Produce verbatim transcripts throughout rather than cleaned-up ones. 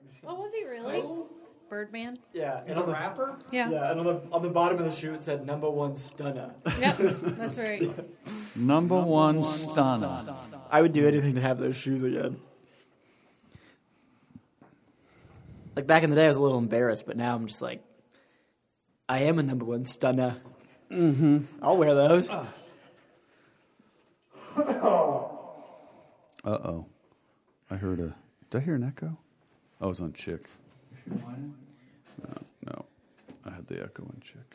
Oh, was he really? Birdman? Yeah. He's a rapper? Yeah. Yeah, and on the, on the bottom of the shoe it said number one stunner. Yep, that's right. Number one stunner. I would do anything to have those shoes again. Like back in the day I was a little embarrassed, but now I'm just like, I am a number one stunner. Mm-hmm. I'll wear those. Uh-oh. I heard a... Did I hear an echo? Oh, it was on Chick. No, no. I had the echo on Chick.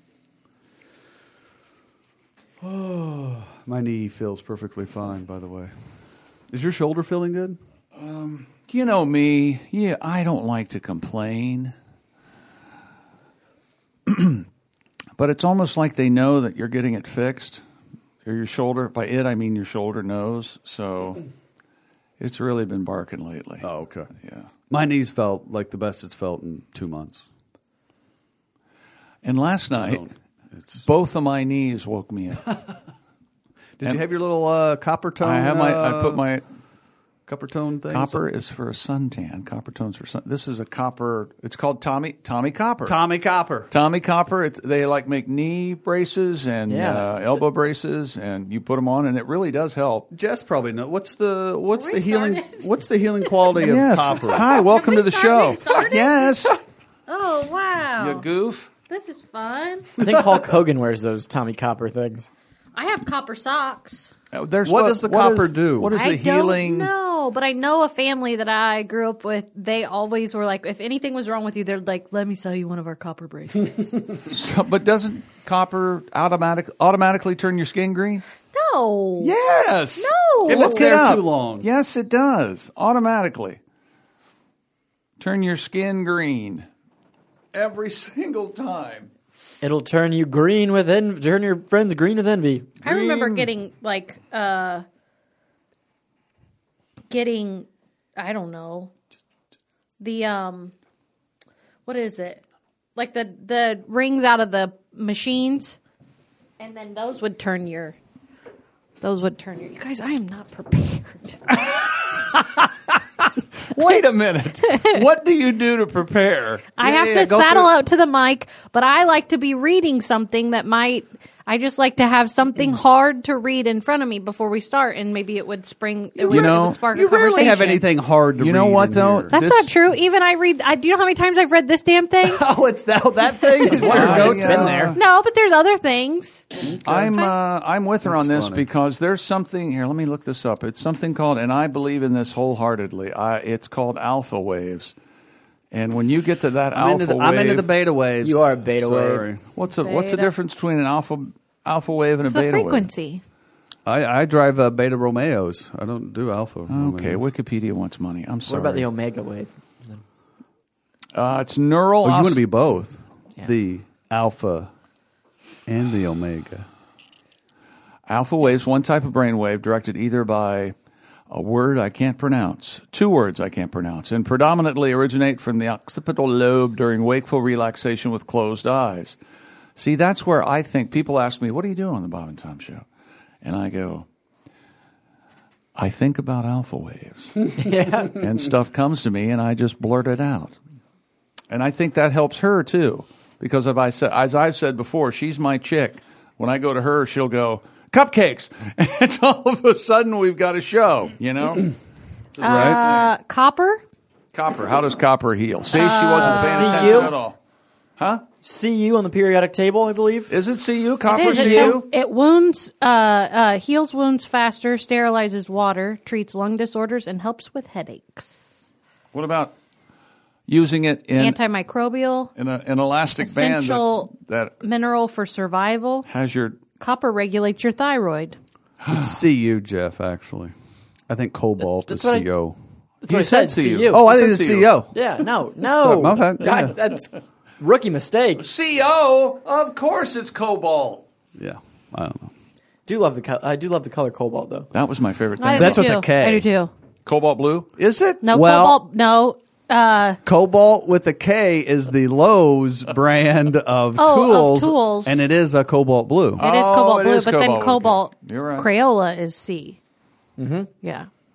Oh, my knee feels perfectly fine, by the way. Is your shoulder feeling good? Um, you know me. Yeah, I don't like to complain. But it's almost like they know that you're getting it fixed. Or your shoulder. By it, I mean your shoulder knows. So it's really been barking lately. Oh, okay. Yeah. My knees felt like the best it's felt in two months. And last night, It's... both of my knees woke me up. Did And you have your little uh, copper tone? I have my. uh, I put my copper tone thing. copper is for a suntan. Copper tone's for sun. This is a copper. It's called Tommy Tommy Copper. Tommy Copper. Tommy Copper. It's, they like make knee braces and Yeah. uh, elbow braces, and you put them on, and it really does help. Jess probably knows. What's the what's Are the we healing started? what's the healing quality of Yes. copper? Hi, welcome Have to we the started? show. We started? Yes. Oh, wow. You goof. This is fun. I think Hulk Hogan wears those Tommy Copper things. I have copper socks. Uh, there's What what- does the what copper is- do? What is I the healing? don't know, but I know a family that I grew up with. They always were like, if anything was wrong with you, they're like, let me sell you one of our copper bracelets. But doesn't copper automatic automatically turn your skin green? No. Yes. No. If Look it's it there up. too long. Yes, it does. Automatically. Turn your skin green. Every single time. It'll turn you green with envy. Turn your friends green with envy. I remember Green. getting like uh getting I don't know the um what is it? Like the the rings out of the machines, and then those would turn your those would turn your. You guys, I am not prepared. Wait a minute. What do you do to prepare? I Yeah, have yeah, to go saddle through- out to the mic, but I like to be reading something that might. I just like to have something hard to read in front of me before we start, and maybe it would spring. It would, You it know, would spark You a conversation. rarely have anything hard to You read. know what, in though? here. That's This- not true. Even I read. I, do you know how many times I've read this damn thing? Oh, it's that that thing is your I, go-to. It's been there. No, but there's other things. I'm uh, I'm with her That's on this funny. because there's something here. Let me look this up. It's something called, and I believe in this wholeheartedly. I, it's called alpha waves. And when you get to that I'm alpha into, the, wave, I'm into the beta waves. You are a beta Sorry. wave. what's a, what's the Beta. difference between an alpha alpha wave and It's a the beta frequency. I, I drive uh, beta Romeos. I don't do alpha. wave? Okay, Romeos. Wikipedia wants money. I'm What sorry. about the Omega wave? Uh, it's neural. Oh, you os- want to be both, Yeah. the alpha and the omega. Alpha waves, one type of brain wave directed either by a word I can't pronounce, two words I can't pronounce, and predominantly originate from the occipital lobe during wakeful relaxation with closed eyes. See, that's where I think people ask me, what do you do on the Bob and Tom Show? And I go, I think about alpha waves. Yeah. And stuff comes to me, and I just blurt it out. And I think that helps her, too. Because if I said, as I've said before, she's my chick. When I go to her, she'll go, cupcakes. And all of a sudden, we've got a show, you know? Uh, copper. Copper. How does copper heal? See, she wasn't paying See attention you? at all. Huh? C U on the periodic table, I believe. Is it C U? Copper It is. It C says U? it wounds, uh, uh, heals wounds faster, sterilizes water, treats lung disorders, and helps with headaches. What about using it in, Antimicrobial, in a, an elastic essential band that, that mineral for survival. has your... Copper regulates your thyroid. It's C U, Jeff, actually. I think cobalt is That's what I- C O. That's what I You said said, C U. C U. Oh, I You think said it's C U. C O. Yeah, no, no. Sorry, my bad. God, Yeah. that's rookie mistake. C O? Of course it's cobalt. Yeah, I don't know. Do love the co- I do love the color cobalt though. That was my favorite thing. I do That's about with too. a K. I do too. Cobalt blue? Is it? No Well- cobalt. No. Uh, Cobalt with a K is the Lowe's brand of Oh, of tools, tools. and it is a cobalt blue. it is Oh, cobalt it blue, is but cobalt, then okay. cobalt You're right. Crayola is C. Mm-hmm. Yeah.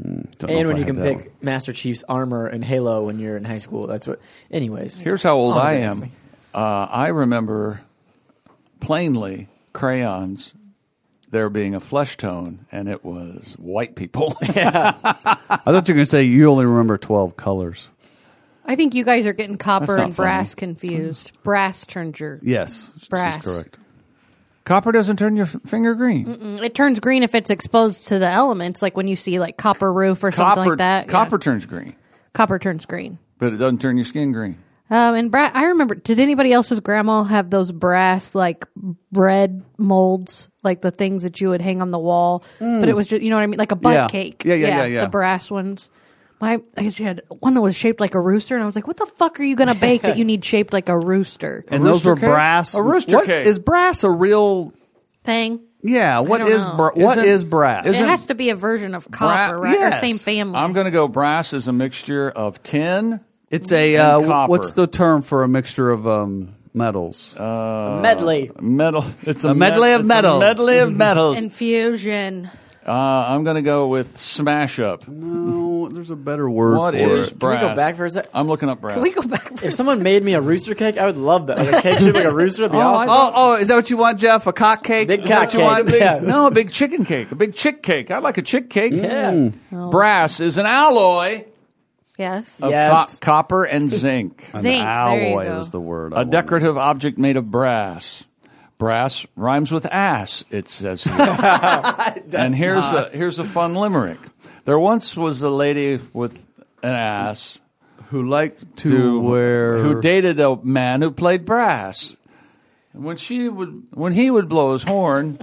Don't know And if when I you had can that pick one. Master Chief's armor and Halo when you're in high school. That's what. Anyways, Here's how old Oh, I goodness. am. Uh, I remember plainly crayons. There being a flesh tone, and it was white people. I thought you were going to say you only remember twelve colors. I think you guys are getting copper not and brass confused. Brass turns your. Yes, Brass. she's correct. Copper doesn't turn your f- finger green. Mm, It turns green if it's exposed to the elements, like when you see like copper roof or something Copper, like that. Yeah. copper turns green, Copper turns green. but it doesn't turn your skin green. Um, and bra- I remember, did anybody else's grandma have those brass like bread molds, like the things that you would hang on the wall? But it was just, you know what I mean, like a butt Yeah. cake. Yeah, yeah, yeah, yeah. The brass ones. My, I guess you had one that was shaped like a rooster, and I was like, "What the fuck are you gonna bake that you need shaped like a rooster?" And those rooster were cake? brass. A rooster What- cake. Is brass a real? Thing. Yeah. What don't is know. bra- what Isn't- is brass? It isn't- has to be a version of copper, right? yes. Or same family. I'm going to go brass is a mixture of tin. It's a And uh, copper. what's the term for a mixture of um, metals? medley. Metal. It's a, A medley med- of it's metals. A medley of metals. Infusion. Uh, I'm going to go with smash up. no, there's a better word What for is it. brass? Can we go back for a sec? I'm looking up brass. Can we go back? For a If someone made me a rooster cake, I would love that. Like a cake shaped like a rooster would be awesome. Oh, oh, is that what you want, Jeff? A cock cake? Big Is that cock what you cake. want? Big- Yeah. No, a big chicken cake. A big chick cake. I like a chick cake. Yeah. Brass is an alloy Yes. of Yes. co- copper and zinc. An Zinc, there you alloy go. is the word. I A wanted. decorative object made of brass. Brass rhymes with ass, it says here. and here's a here's a fun limerick. There once was a lady with an ass Who liked to, to wear who dated a man who played brass. And when she would when he would blow his horn,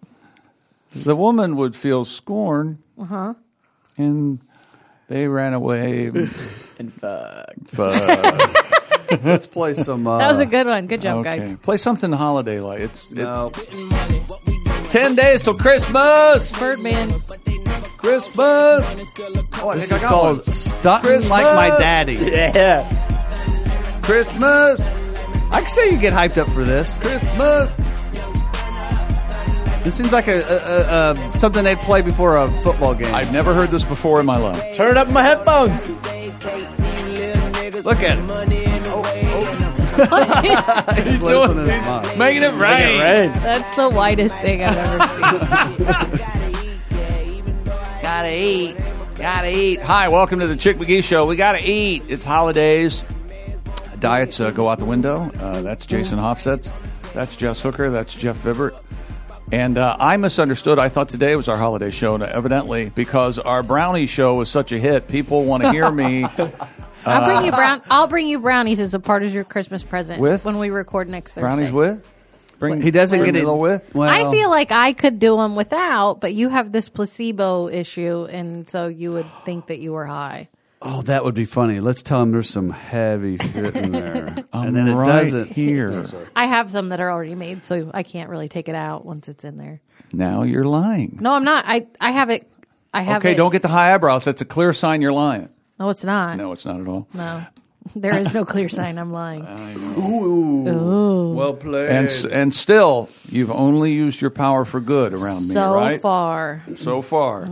the woman would feel scorn. Uh-huh. And they ran away. In fact. Fuck. Let's play some. Uh, That was a good one. Good job, Okay. guys. Play something holiday like. It's, it's no. ten days till Christmas. Birdman. Christmas. Oh, I This think is I got called one. Stunting Christmas. Like My Daddy. Yeah. Christmas. I can say you get hyped up for this. Christmas. This seems like a, a, a, a something they'd play before a football game. I've never heard this before in my life. Turn it up in my headphones. Look at him. He's losing his mind. Making it rain. Rain. That's the whitest thing I've ever seen. Gotta eat. Gotta eat. Hi, welcome to the Chick McGee Show. We gotta eat. It's holidays. Diets uh, go out the window. Uh, that's Jason Hofsetz. That's Jess Hooker. That's Jeff Vibert. And uh, I misunderstood. I thought today was our holiday show, and evidently, because our brownie show was such a hit, people want to hear me. I'll bring you brown. I'll bring you brownies as a part of your Christmas present With? when we record next Thursday. Brownies with? Bring, He doesn't bring get it little with? Well, I feel like I could do them without, but you have this placebo issue, and so you would think that you were high. Oh, that would be funny. Let's tell him there's some heavy shit in there, and then it right doesn't. here. No, sorry. I have some that are already made, so I can't really take it out once it's in there. Now you're lying. No, I'm not. I I have it. I have Okay, it. don't get the high eyebrows. That's a clear sign you're lying. No, it's not. No, it's not at all. No. There is no clear sign I'm lying. Ooh, well played. And s- and still, you've only used your power for good around me, so right? far. So far.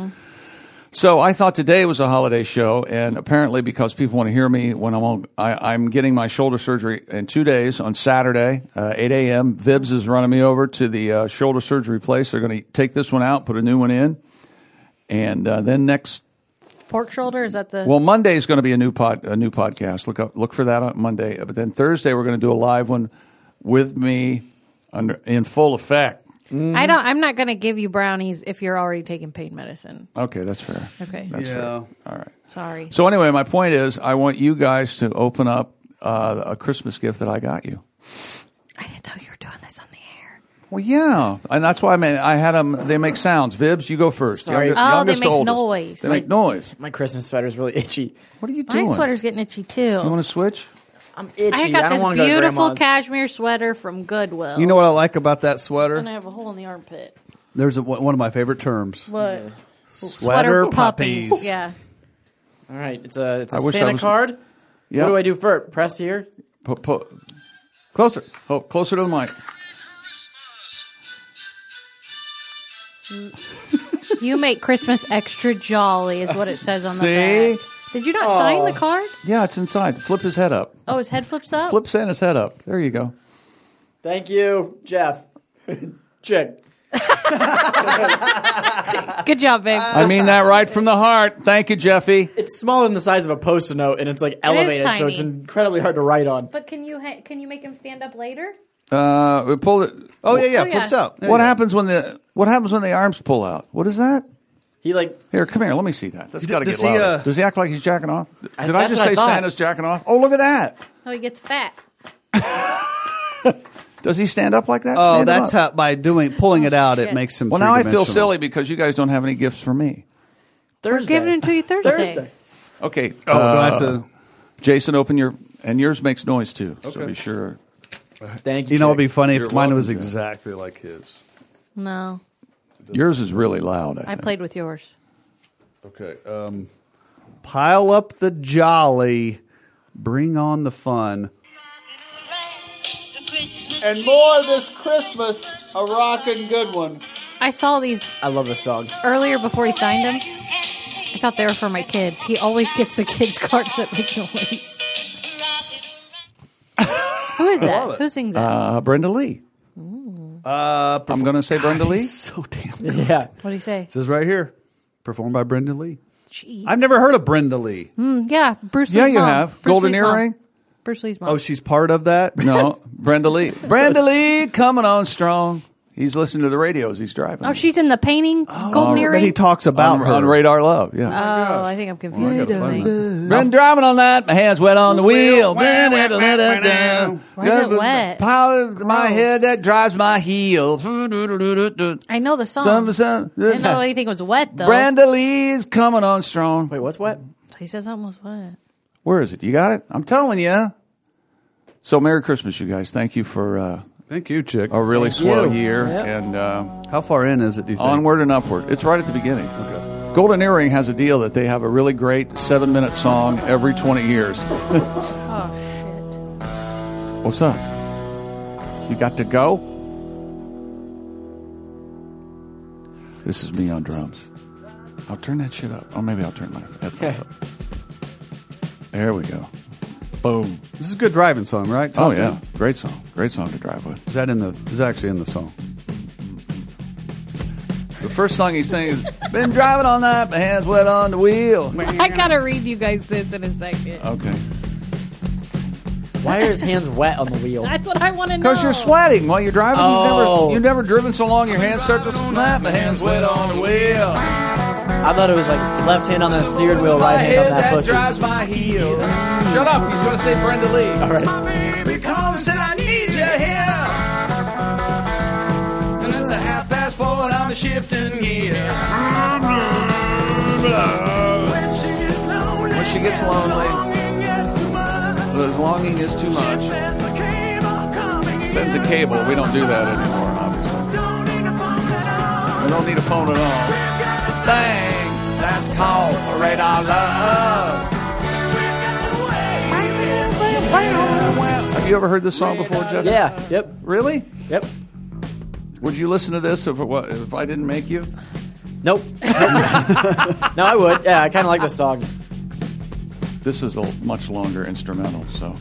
So I thought today was a holiday show, and apparently because people want to hear me when I'm on, I, I'm getting my shoulder surgery in two days on Saturday, uh, eight a.m. Vibs is running me over to the uh, shoulder surgery place. They're going to take this one out, put a new one in, and uh, then next. Pork shoulder, is that the... Well, Monday is going to be a new pod, a new podcast. Look up, look for that on Monday. But then Thursday we're going to do a live one with me under in full effect. I don't, I'm not going to give you brownies if you're already taking pain medicine. Okay, that's fair. Okay. That's Yeah. fair. All right. Sorry. So anyway, my point is, I want you guys to open up uh, a Christmas gift that I got you. I didn't know you were doing this on the air. Well, yeah, and that's why I mean I had them. They make sounds. Vibs, you go first. Sorry. Younger- Oh, they youngest to make oldest. noise. They make noise. My Christmas sweater is really itchy. What are you doing? My sweater's getting itchy too. You want to switch? I'm itchy. I I got don't this want to go to beautiful Grandma's. cashmere sweater from Goodwill. You know what I like about that sweater? And I have a hole in the armpit. There's a, one of my favorite terms. What? Sweater puppies. Yeah. All right, it's a it's a I wish I Santa was- card. Yeah. What do I do first? Press here. Pu- pu- Closer. oh, closer to the mic. You make Christmas extra jolly, is what it says on the See? back. Did you not sign the card? Yeah, it's inside. Flip his head up. Oh, his head flips up? Flip Santa's head up. There you go. Thank you, Jeff. Chick. Good job, Big. I mean that right from the heart. Thank you, Jeffy. It's smaller than the size of a Post-it note, and it's like elevated, so it's tiny. incredibly hard to write on. But can you ha- can you make him stand up later? Uh, we pull it. Oh yeah, yeah. Oh, yeah. Flips out. There What you go. happens when the What happens when the arms pull out? What is that? He like Here, come here. Let me see that. That's got to does get he, louder. uh, Does he act like he's jacking off? Did I- I, that's just what I say thought. Santa's jacking off? Oh, look at that. Oh, he gets fat. Does he stand up like that? Oh, Stand him that's up. how by doing pulling Oh, it out, shit. it makes him. Well, now I feel three-dimensional. silly because you guys don't have any gifts for me. Thursday. We're giving it to you Thursday. Thursday. Okay. Oh, do I uh, have to? Jason, open your and yours makes noise too. So Okay. be sure. Thank you. You know, it'd Chick. be funny You're if mine welcome, was Jeff. exactly like his. No, Yours is really loud. I, I think. played with yours. Okay. Um, pile up the jolly, bring on the fun, and more this Christmas. A rockin' good one. I saw these I love this song. earlier before he signed them. I thought they were for my kids. He always gets the kids' cards that make noise. Who is love that? it. Who sings that? Uh, Brenda Lee. Uh, I'm going to say Brenda Lee. So damn. Good. Yeah. What do you say? It says right here, performed by Brenda Lee. Jeez. I've never heard of Brenda Lee. Mm, yeah, Bruce Lee's Yeah, you mom. have. Bruce Golden Lee's mom. earring? Bruce Lee's mom. Oh, she's part of that. No, Brenda Lee. Brenda Lee coming on strong. He's listening to the radio as he's driving. Oh, she's in the painting Golden But Earring? he talks about on, her. on Radar Love. Yeah. Oh, I think I'm confused. Well, I gotta with find things. Been driving all night, my hands wet on the wheel. Wah, wah, wah, wah, wah. Why is it wet? Power of my Gross. head that drives my heel. I know the song. Some, some, I didn't know anything was wet, though. Brenda Lee's coming on strong. Wait, what's wet? He said something was wet. Where is it? You got it? I'm telling you. So, Merry Christmas, you guys. Thank you for uh, Thank you, chick. a really Thank swell you. year. Yep. And uh, How far in is it? Do you think? onward and upward. It's right at the beginning. Okay. Golden Earring has a deal that they have a really great seven minute song every twenty years. Oh, shit. What's up? You got to go? This is me on drums. I'll turn that shit up. Or maybe I'll turn my headphones up. There we go. Boom. This is a good driving song, right? Oh, Top yeah. Gun? Great song. Great song to drive with. Is that in the? Is that actually in the song? The first song he's singing is Been driving all night, my hands wet on the wheel. I gotta read you guys this in a second. Okay. Why are his hands wet on the wheel? That's what I want to know. Because you're sweating while you're driving. Oh. You've, never, you've never driven so long your hands start to snap. My hands wet on the wheel. I thought it was like left hand on the steering wheel, right hand on that pussy. drives my heel. Shut up. He's going to say Brenda Lee. All right. He called and said, I need you here. And it's a half past four and I'm a shifting gear. When she gets lonely, the longing is too much. Sends a cable. We don't do that anymore, obviously. We don't need a phone at all. Bang! That's called radar love. Have you ever heard this song before, Jeff? Yeah. Yep. Really? Yep. Would you listen to this if it wa- if I didn't make you? Nope. No, I would. Yeah, I kind of like this song. This is a much longer instrumental. So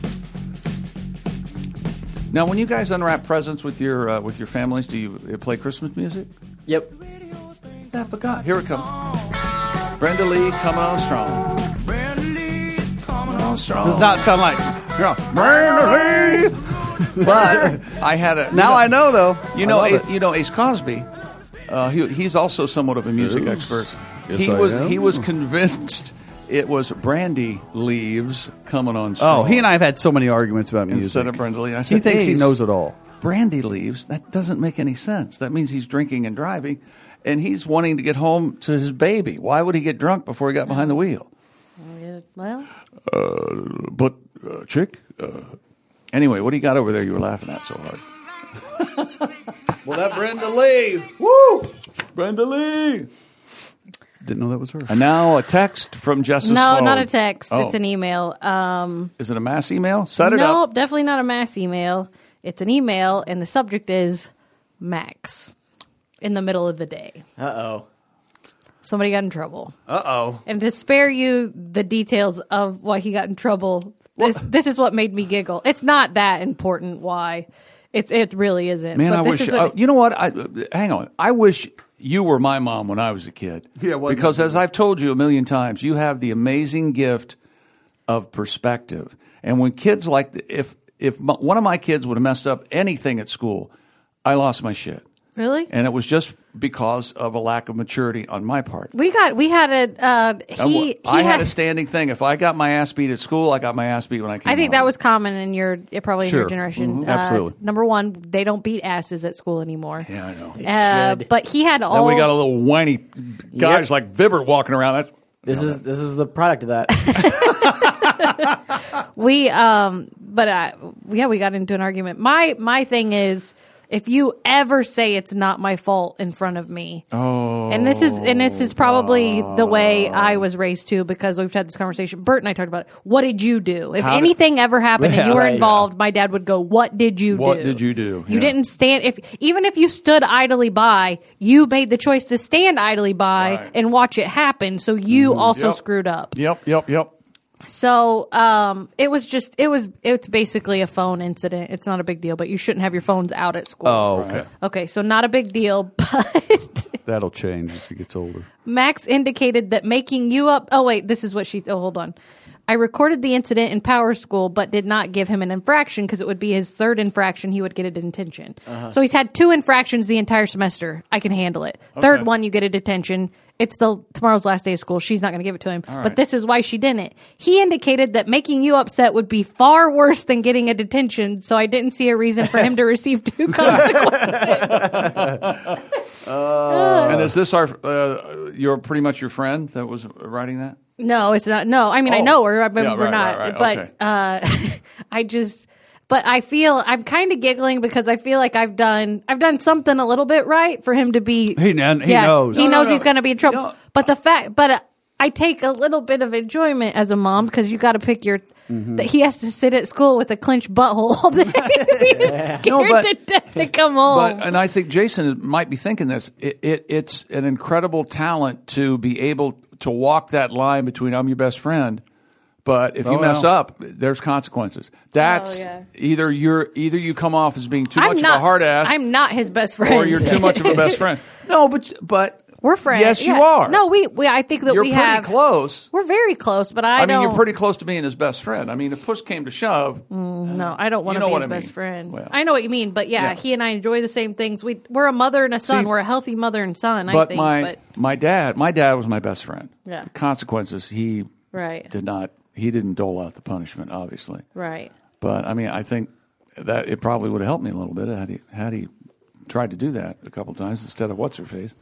now, when you guys unwrap presents with your uh, with your families, do you uh, play Christmas music? Yep. I forgot. Here it comes. Brenda Lee coming on strong. Coming on strong. Does not sound like. Yeah, Brenda Lee. But I had a Now I know though. You know, I love Ace, it. you know Ace Cosby. Uh, he, he's also somewhat of a music Yes. expert. Yes, he I was am. he was convinced it was Brandy Leaves coming on strong. Oh, he and I have had so many arguments about music. instead of Brenda Lee. I said, He thinks he Ace, knows it all. Brandy Leaves. That doesn't make any sense. That means he's drinking and driving, and he's wanting to get home to his baby. Why would he get drunk before he got behind the wheel? Well, But uh, chick. Uh, anyway, what do you got over there? You were laughing at so hard. Well, that Brenda Lee. Woo! Brenda Lee. Didn't know that was her. And now a text from Jess's no, phone. not a text. Oh. It's an email. Um, Is it a mass email? Set it nope, up. definitely not a mass email. It's an email, and the subject is Max in the middle of the day. Uh oh. somebody got in trouble. Uh-oh. And to spare you the details of why he got in trouble, this this is what made me giggle. It's not that important why. It's it really isn't. Man, but I this wish. is what, uh, you know what? I, hang on. I wish you were my mom when I was a kid. Yeah, wasn't because it? as I've told you a million times, you have the amazing gift of perspective. And when kids like, if if m- one of my kids would have messed up anything at school, I lost my shit. really? And it was just because of a lack of maturity on my part. We got we had a uh, I he. wa- he I had had a standing thing. If I got my ass beat at school, I got my ass beat when I came I think home. that was common in your probably in Sure. your generation. Mhm. Uh, Absolutely. number one, they don't beat asses at school anymore. Yeah, I know. Uh, should. but he had Then all. we got a little whiny guys Yep. like Vibert walking around. That's This is this is the product of that. we um, but uh, yeah, we got into an argument. My my thing is, if you ever say it's not my fault in front of me, oh, and this is and this is probably the way I was raised too, because we've had this conversation. Bert and I talked about it. What did you do? If How did- anything ever happened and Yeah, you were right, involved, my dad would go, "What did you What do? did you do?" You Yeah. didn't stand. If even if you stood idly by, you made the choice to stand idly by Right. and watch it happen. So you also Yep. screwed up. Yep, yep, yep. So um, it was just it was it's basically a phone incident. It's not a big deal, but you shouldn't have your phones out at school. Oh, okay. Okay, so not a big deal, but That'll change as he gets older. Max indicated that making you up. Oh wait, this is what she. Oh, hold on. I recorded the incident in Power School, but did not give him an infraction because it would be his third infraction. He would get a detention. So he's had two infractions the entire semester. I can handle it. Third Okay. one, you get a detention. It's the tomorrow's last day of school. She's not going to give it to him. right. But this is why she didn't. He indicated that making you upset would be far worse than getting a detention. So I didn't see a reason for him to receive two consequences. And is this our? Uh, you're pretty much your friend that was writing that. No, it's not. No, I mean I Oh. know her, but Yeah, we're right, not. right, right. But Okay. uh, I just, but I feel I'm kind of giggling because I feel like I've done I've done something a little bit right for him to be. He kn- he yeah, knows. He No, no, knows no. he's going to be in trouble. No. But the fact, but uh, I take a little bit of enjoyment as a mom because you got to pick your. Mm-hmm. That he has to sit at school with a clenched butthole all day, He's scared No, but- to death to come home. But and I think Jason might be thinking this. It, it, it's an incredible talent to be able to walk that line between I'm your best friend, but if you Oh, mess yeah. up, there's consequences. That's Oh, yeah. either you're either you come off as being too I'm much not of a hard ass, I'm not his best friend. or you're too much of a best friend. No, but but We're friends. Yes, you Yeah. are. No, we, we. I think that you're we pretty have. close. We're very close, but I, I mean, don't. you're pretty close to being his best friend. I mean, if push came to shove, No, I don't want You to know be what his I best mean. friend. Well. I know what you mean, but yeah, Yeah. he and I enjoy the same things. We we're a mother and a son. See, we're a healthy mother and son. I but think, my but my dad, my dad was my best friend. Yeah. The consequences, he right, did not. He didn't dole out the punishment, obviously. right. But I mean, I think that it probably would have helped me a little bit had he had he tried to do that a couple times instead of what's her face.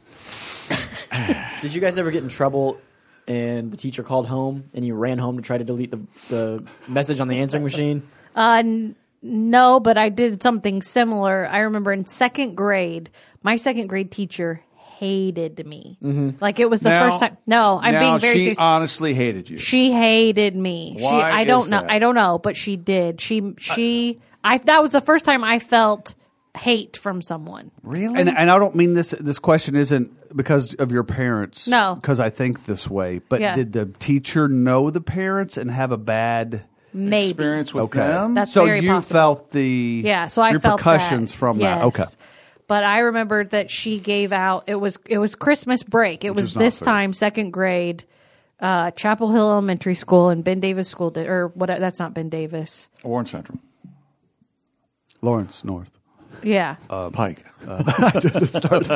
Did you guys ever get in trouble and the teacher called home and you ran home to try to delete the, the message on the answering machine? Uh, n- no, but I did something similar. I remember in second grade, my second grade teacher hated me. Mm-hmm. Like it was the Now- first time. No, I'm now being very she serious. honestly hated you. She hated me. she, Why I don't is know. that? I don't know, but she did. She, she, I. That was the first time I felt hate from someone. Really? And and I don't mean this. This question isn't because of your parents. No. because I think this way. But Yeah. did the teacher know the parents and have a bad Maybe. experience with okay? them? That's so very you possible. felt the Yeah, so I felt repercussions that. from that. Yes. Okay, But I remembered that she gave out. It was it was Christmas break. It was is not this fair. time, second grade, uh, Chapel Hill Elementary School and Ben Davis School, di- or what? That's not Ben Davis. Warren Central, Lawrence North. Yeah, uh, Pike. Let's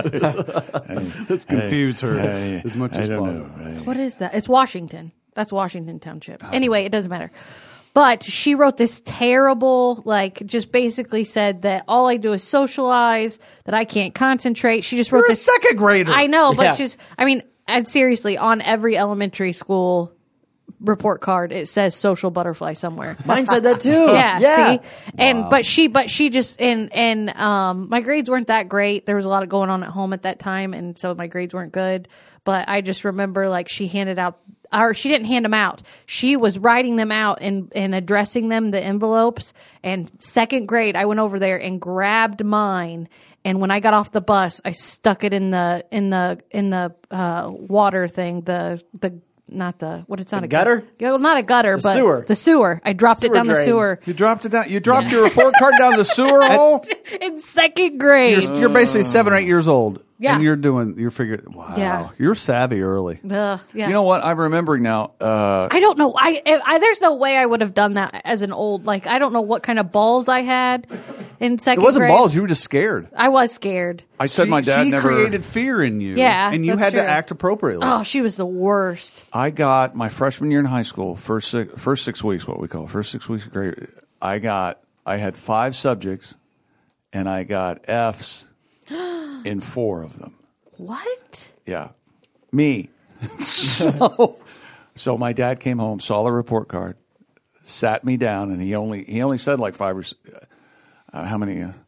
confuse her Hey, as much I as don't possible. know. Hey. what is that? It's Washington. That's Washington Township. Anyway, it doesn't matter. But she wrote this terrible, like, just basically said that all I do is socialize, that I can't concentrate. She just wrote You're a this second grader. I know, but Yeah. she's. I mean, and seriously, on every elementary school report card, it says social butterfly somewhere. Mine said that too. yeah, yeah. see, and but she, but she just and and um, my grades weren't that great. There was a lot of going on at home at that time, and so my grades weren't good. But I just remember, like, she handed out, or she didn't hand them out. She was writing them out and and addressing them the envelopes. And second grade, I went over there and grabbed mine And when I got off the bus, I stuck it in the in the in the uh, water thing. The the not the what it's not The a gutter? gut- Well, not a gutter, The but sewer. the sewer. I dropped Sewer it down the drain. sewer You dropped it down. You dropped your report card down the sewer hole. in second grade. You're, you're basically seven or eight years old. Yeah. And you're doing, you're figuring, wow. Yeah. You're savvy early. Ugh, yeah. You know what? I'm remembering now. Uh, I don't know. I, I there's no way I would have done that as an old. Like I don't know what kind of balls I had in second. It wasn't grade. balls. You were just scared. I was scared. I said she, my dad she never. created fear in you. Yeah, And you that's had true. to act appropriately. Oh, she was the worst. I got my freshman year in high school, first six, first six weeks, what we call first six weeks of grade. I got, I had five subjects, and I got Fs in four of them. What? Yeah, me. so, so my dad came home, saw the report card, sat me down, and he only he only said like five or s- uh, how many? Uh,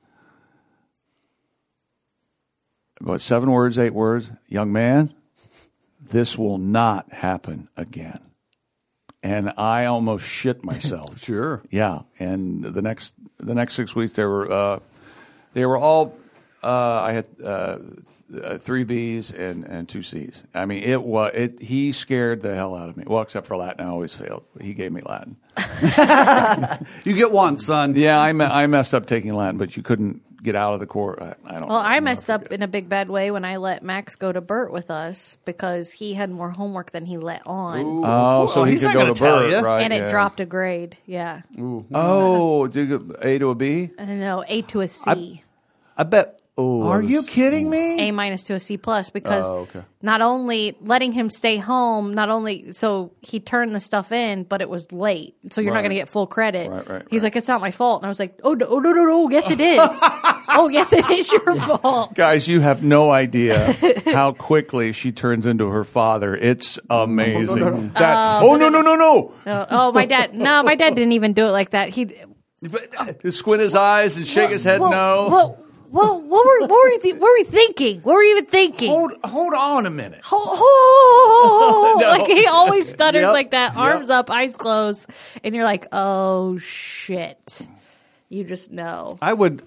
about seven words, eight words. Young man, this will not happen again. And I almost shit myself. Sure. Yeah, and the next the next six weeks they were uh, they were all uh, I had uh, th- uh, three B's and, and two C's. I mean, it was it. He scared the hell out of me. Well, except for Latin, I always failed. He gave me Latin. You get one, son. Yeah, I me- I messed up taking Latin, but you couldn't get out of the court. I, I don't. Well, I I'll messed never up forget. in a big bad way when I let Max go to Bert with us because he had more homework than he let on, Oh, so Oh, he he's could not go gonna to tell Bert, ya. right? and it yeah. dropped a grade. Yeah, Oh, did you go A to a B? I don't know, A to a C. I bet. Oh, Are you kidding me? A minus to a C plus because Oh, okay. not only letting him stay home, not only so he turned the stuff in, but it was late, so you're not Right. going to get full credit. Right, right, He's right. like, "It's not my fault," and I was like, "Oh, no, oh, no, no, no, yes, it is. Oh, yes, it is your fault." Guys, you have no idea how quickly she turns into her father. It's amazing. That, oh, no, no, no, no. Oh, oh, my dad. No, my dad didn't even do it like that. He. But, squint his eyes and shake his head Whoa, no. Whoa, whoa, what were what were you th- what were we thinking? What were you even thinking? Hold, hold on a minute. Ho, ho, ho, ho. No. Like he always stutters Yep, like that, yep. arms up, eyes closed, and you're like, "Oh shit!" You just know. I would.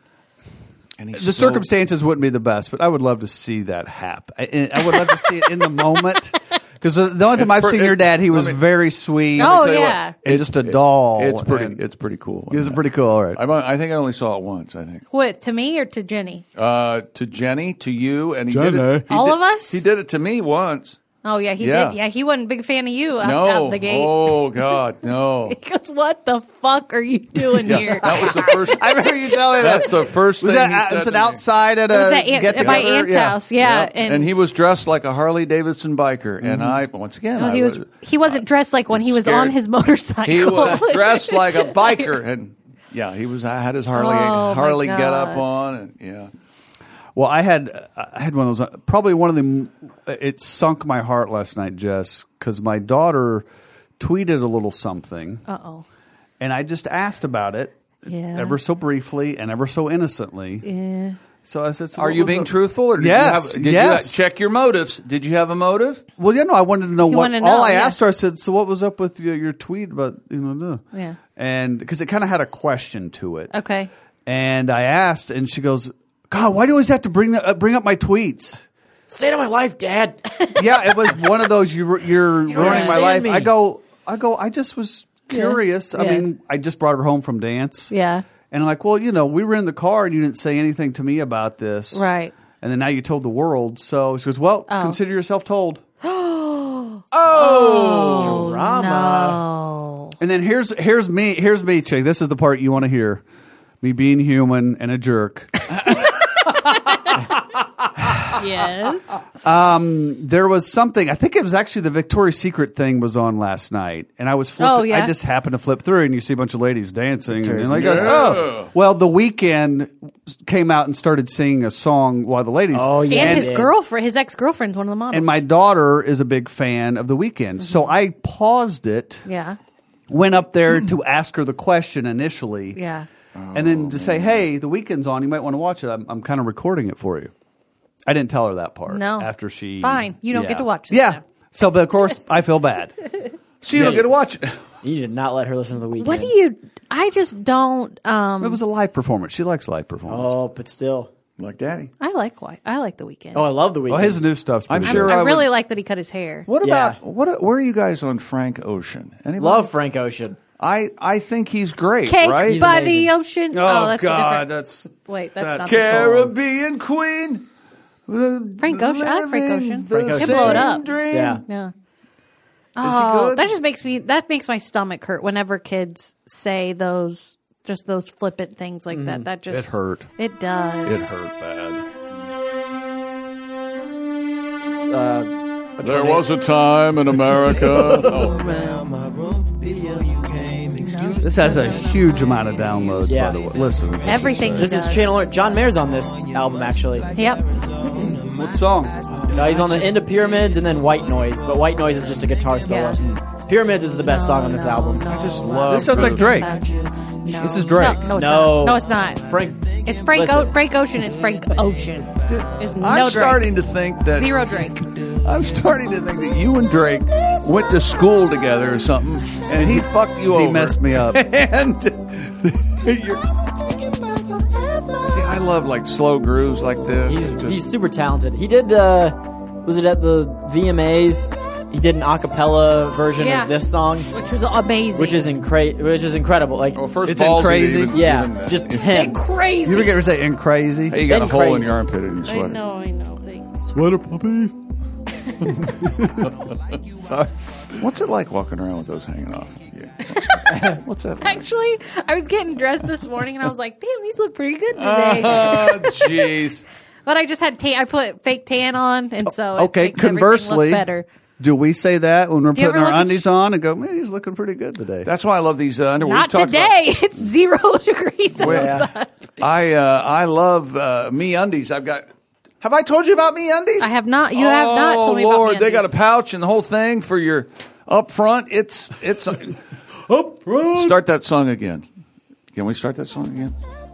And The circumstances wouldn't be the best, but I would love to see that happen. I, I would love to see it in the moment. Because the only time I've per- seen your it- dad, he let was me- very sweet. Oh tell you what, yeah. and just a doll. It's pretty. and- It's pretty cool. It was pretty cool. All right. I, I think I only saw it once. I think What, to me or to Jenny? uh, to Jenny, to you, and he did Jenny. it. he All did- of us? He did it to me once. Oh yeah, he Yeah. did. Yeah, he wasn't a big fan of you out, No. out the gate. Oh God, no. He goes, "What the fuck are you doing here?" That was the first. I remember you telling me that. That's the first Was thing that he said was it to me. outside at It was a at, get aunt, at my together? aunt's Yeah. house, yeah, Yep. And, he was dressed like a Harley Davidson biker, and I once again no, I he was he wasn't dressed like when he was scared. on his motorcycle. he was dressed like a biker, and yeah, he was. I had his Harley Oh, my Harley get up God. on, and yeah. Well, I had I had one of those. Probably one of them. It sunk my heart last night, Jess, because my daughter tweeted a little something, Uh oh. and I just asked about it, Yeah. ever so briefly and ever so innocently. Yeah. So I said, so Are what you was being it? truthful, or did Yes, you have, did yes. you check your motives? Did you have a motive? Well, yeah, no, I wanted to know You what. wanna all know, I yeah. asked her, I said, "So what was up with your, your tweet about you know?" No. Yeah. And because it kind of had a question to it. Okay. And I asked, and she goes, "God, why do you always have to bring uh, bring up my tweets?" Say to my life, Dad. Yeah, it was one of those. You, you're ruining my understand life. me. I go, I go. I just was curious. I Yeah. mean, I just brought her home from dance. Yeah. And I'm like, well, you know, we were in the car and you didn't say anything to me about this, Right. And then now you told the world. So she goes, well, Oh. consider yourself told. Oh Drama. no. And then here's here's me here's me, chick. This is the part you want to hear. Me being human and a jerk. Yes. There was something. I think it was actually the Victoria's Secret thing was on last night, and I was flipping, Oh, yeah? I just happened to flip through, and you see a bunch of ladies dancing, and Victoria's like, Secret. oh, well, The Weeknd came out and started singing a song while the ladies. Oh, yeah. And And his it- girlfriend, his ex girlfriend's one of the models. And my daughter is a big fan of The Weeknd, so I paused it, yeah. went up there to ask her the question initially, Yeah. and then to say, "Hey, The Weeknd's on. You might want to watch it. I'm, I'm kind of recording it for you." I didn't tell her that part. No. After she, Fine. You don't yeah. get to watch this Yeah. now. So, but of course, I feel bad. So you don't Yeah. get to watch it. You did not let her listen to the weekend. What do you? I just don't. Um, It was a live performance. She likes live performance. Oh, but still. Like Daddy. I like white. I like The Weeknd. Oh, I love the Well, weekend. his new stuff's I'm pretty sure good. I I really would- like that he cut his hair. What Yeah. about what? Where are you guys on Frank Ocean? Anybody? Love Frank Ocean. I I think he's great. Cake right? He's by amazing. the ocean. Oh, that's God, different. that's Wait, that's, that's not the song. Caribbean Queen. Frank Ocean. I like Frank living Ocean. the Frank Ocean. He'll blow it same up. dream. Yeah. Yeah. Is Oh, he good? that just makes me. That makes my stomach hurt whenever kids say those, just those flippant things like that. That just It hurt. It does. It hurt bad. Uh, a There tornado- was a time in America. oh. This has a huge amount of downloads, Yeah. by the way. Listen. Everything he This does. is Channel. John Mayer's on this album, actually. Yep. What song? Uh, he's on the End of Pyramids and then White Noise, but White Noise is just a guitar solo. Yeah. Pyramids is the best song on this album. I just love. This sounds like Drake. No. This is Drake. No, no, it's No. not. No, it's not. Frank. It's Frank. Listen. O- Frank Ocean. It's Frank Ocean. There's no I'm Drake. starting to think that Zero Drake. I'm starting to think that you and Drake went to school together or something, and he fucked you over. He messed me up. and you're, see, I love like slow grooves like this. He's Just- he's super talented. He did. Uh, was it at the V M As? He did an a cappella version Yeah. of this song, Which was amazing. which is incra- which is incredible. Like, well, first It's in ballsy to crazy. even- yeah, even- just if- him. crazy. You were going to say "in crazy"? Hey, you got Been a hole in crazy. your armpit in your I sweater. know. I know. Thanks. Sweater puppies. What's it like walking around with those hanging off? Yeah. What's that like? Actually, I was getting dressed this morning and I was like, "Damn, these look pretty good today." Oh, jeez. But I just had tan. I put fake tan on, and so it Okay, makes everything conversely, look better. do we say that when we're Do you putting ever our look at undies sh- on and go, man, he's looking pretty good today? That's why I love these uh, underwear. Not We've talked today. It's zero degrees Well, outside. I uh, I love uh, Me Undies. I've got. Have I told you about Me Undies? I have not. You have not told me Oh about Lord, they got a MeUndies. pouch and the whole thing for your up front. It's it's up front. Start that song again. Can we start that song again?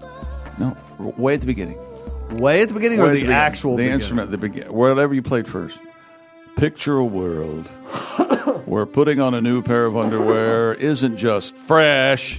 No, way at the beginning. Way at the beginning Way or at the, beginning. actual the beginning? instrument, the begin, whatever you played first. Picture a world where putting on a new pair of underwear isn't just fresh.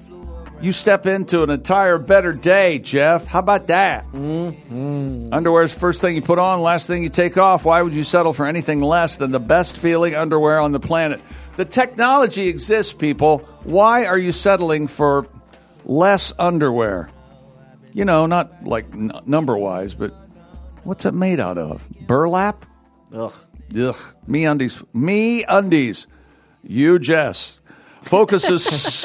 You step into an entire better day, Jeff. How about that? Mm-hmm. Underwear's the first thing you put on, last thing you take off. Why would you settle for anything less than the best feeling underwear on the planet? The technology exists, people. Why are you settling for less underwear? You know, not like n- number wise, but what's it made out of? Burlap? Ugh. Ugh. Me undies. Me undies. You, Jess, focuses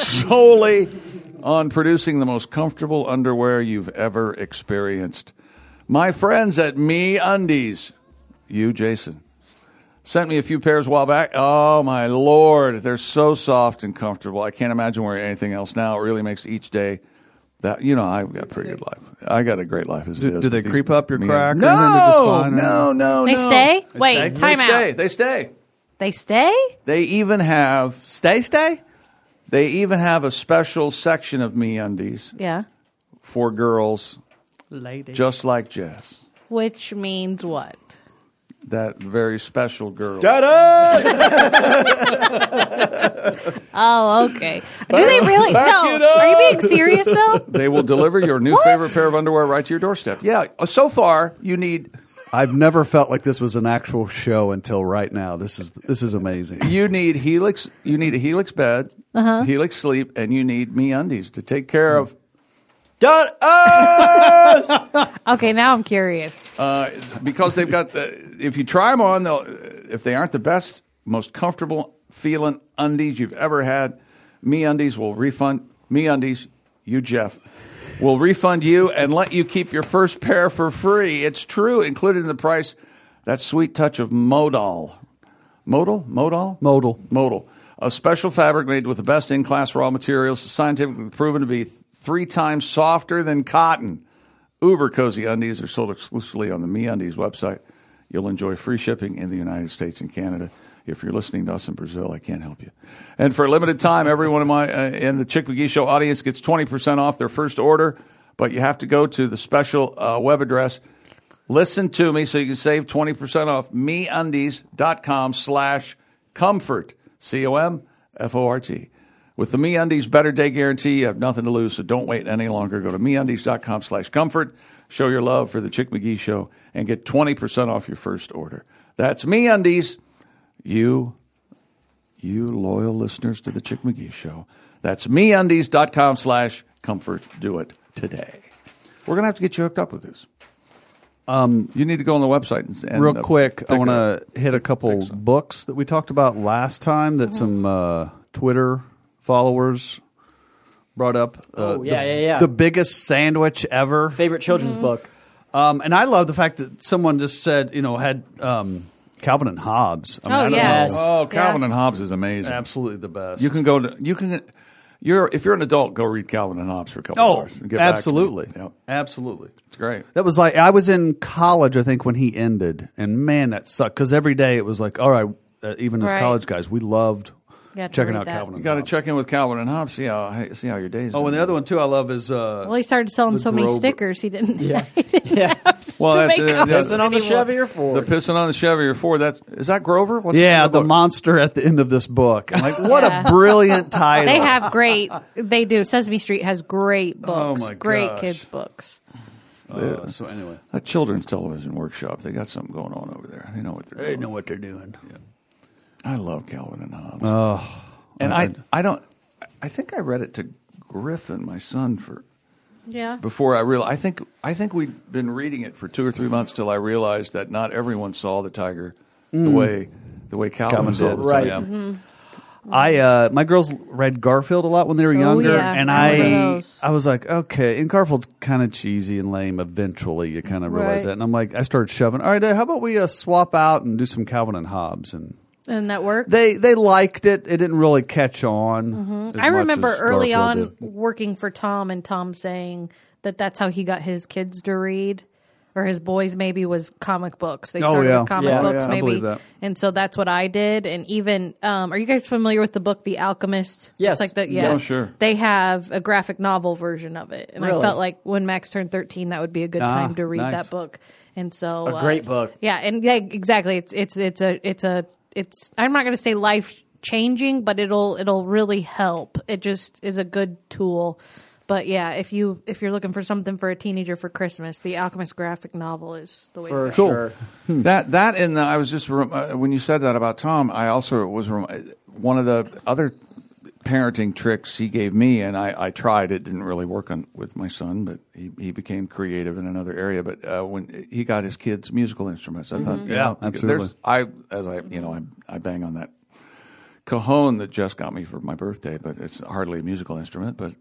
solely on producing the most comfortable underwear you've ever experienced. My friends at Me Undies, you, Jason, sent me a few pairs a while back. Oh, my Lord. They're so soft and comfortable. I can't imagine wearing anything else now. It really makes each day that, you know, I've got a pretty good life. I got a great life as it Do, is. do they with these creep up your Me crack? Undies. or anything? They're just No, fine, or- no, no, They no. stay? Wait, stay? time they out. stay. They stay. They stay? They even have Stay, stay? they even have a special section of Me Undies Yeah. for girls Ladies. just like Jess. Which means what? That very special girl. Oh, okay. Do they really? No. it up. Are you being serious though? They will deliver your new favorite pair of underwear right to your doorstep. Yeah. So far, you need I've never felt like this was an actual show until right now. This is this is amazing. you need Helix. You need a Helix bed, Uh-huh. Helix sleep, and you need Me Undies to take care of. Done us. Okay, now I'm curious. Uh, because they've got the, if you try them on, they'll, if they aren't the best, most comfortable feeling undies you've ever had, Me Undies will refund, Me Undies, you Jeff, will refund you and let you keep your first pair for free. It's true, included in the price, that sweet touch of Modal. Modal? Modal? Modal. Modal. A special fabric made with the best in-class raw materials, scientifically proven to be three times softer than cotton. Uber cozy undies are sold exclusively on the MeUndies website. You'll enjoy free shipping in the United States and Canada. If you're listening to us in Brazil, I can't help you. And for a limited time, everyone in my uh, in the Chick McGee Show audience gets twenty percent off their first order, but you have to go to the special uh, web address. Listen to me so you can save twenty percent off MeUndies.com slash comfort, C O M F O R T. With the MeUndies Better Day Guarantee, you have nothing to lose, so don't wait any longer. Go to MeUndies.com slash comfort, show your love for the Chick McGee Show, and get twenty percent off your first order. That's MeUndies. You, you loyal listeners to the Chick McGee Show. That's MeUndies.com slash comfort. Do it today. We're going to have to get you hooked up with this. Um, you need to go on the website and, and real uh, quick. I pick want it to hit a couple so. books that we talked about last time that some uh, Twitter followers brought up. Uh, Oh, yeah, the, yeah, yeah. The biggest sandwich ever. Favorite children's book. Um, and I love the fact that someone just said, you know, had um, Calvin and Hobbes. I mean, Oh, I don't yeah. know. Yes. Oh, Calvin Yeah. and Hobbes is amazing. Absolutely the best. You can go to you can. You're if you're an adult, go read Calvin and Hobbes for a couple Oh, hours. and get back to absolutely. me. Yep. Absolutely. It's great. That was like, I was in college, I think, when he ended. And man, that sucked. Because every day it was like, all right, uh, even as Right. college guys, we loved You have to checking read out that. Calvin You and got to Hobbes. check in with Calvin and Hobbes. See how see how your days. Oh, and the other one, too, I love is. Uh, Well, he started selling The so many Grover- stickers, he didn't. Yeah. he didn't Yeah. have Well, to that- make uh, copies that's- Pissing on the anymore. Chevy or the Ford. pissing on the Chevy or Ford. That's is that Grover? What's yeah, the, the book? monster at the end of this book. I'm like, what Yeah. a brilliant title. They have great. They do. Sesame Street has great books. Oh, my great gosh. kids books. Uh, so anyway. That children's television workshop. They got something going on over there. They know what they're They doing. know what they're doing. I love Calvin and Hobbes. Oh, and I I don't. I think I read it to Griffin, my son, for Yeah. before I realized. I think I think we'd been reading it for two or three months till I realized that not everyone saw the tiger the way the way Calvin, Calvin saw did. the Right. tiger. Mm-hmm. I uh, my girls read Garfield a lot when they were Oh, younger, yeah. and I remember I those. I was like, okay, and Garfield's kind of cheesy and lame. Eventually, you kind of realize Right. that, and I'm like, I started shoving. All right, how about we uh, swap out and do some Calvin and Hobbes? And And that worked. they they liked it. It didn't really catch on. as Mm-hmm. I much remember as early on Garfield did. working for Tom and Tom saying that that's how he got his kids to read, or his boys maybe, was comic books. They Oh, started yeah. with comic Yeah. books Yeah, I maybe, believe that. and so that's what I did. And even, um, are you guys familiar with the book The Alchemist? Yes. It's like the yeah, Oh, sure. They have a graphic novel version of it, and I Really? felt like when Max turned thirteen, that would be a good Ah, time to read nice. that book. And so, A great book. Yeah, and yeah, exactly. It's it's it's a it's a it's. I'm not going to say life changing, but it'll it'll really help. It just is a good tool. But yeah, if you if you're looking for something for a teenager for Christmas, the Alchemist graphic novel is the way For to go. sure. That that and the, I was just rem- uh, when you said that about Tom, I also was rem- one of the other parenting tricks he gave me, and I, I tried. It didn't really work on with my son, but he, he became creative in another area. But uh, when he got his kids musical instruments, I thought, you Yeah, know, absolutely. there's- I as I you know I I bang on that cajon that Jess got me for my birthday, but it's hardly a musical instrument, but.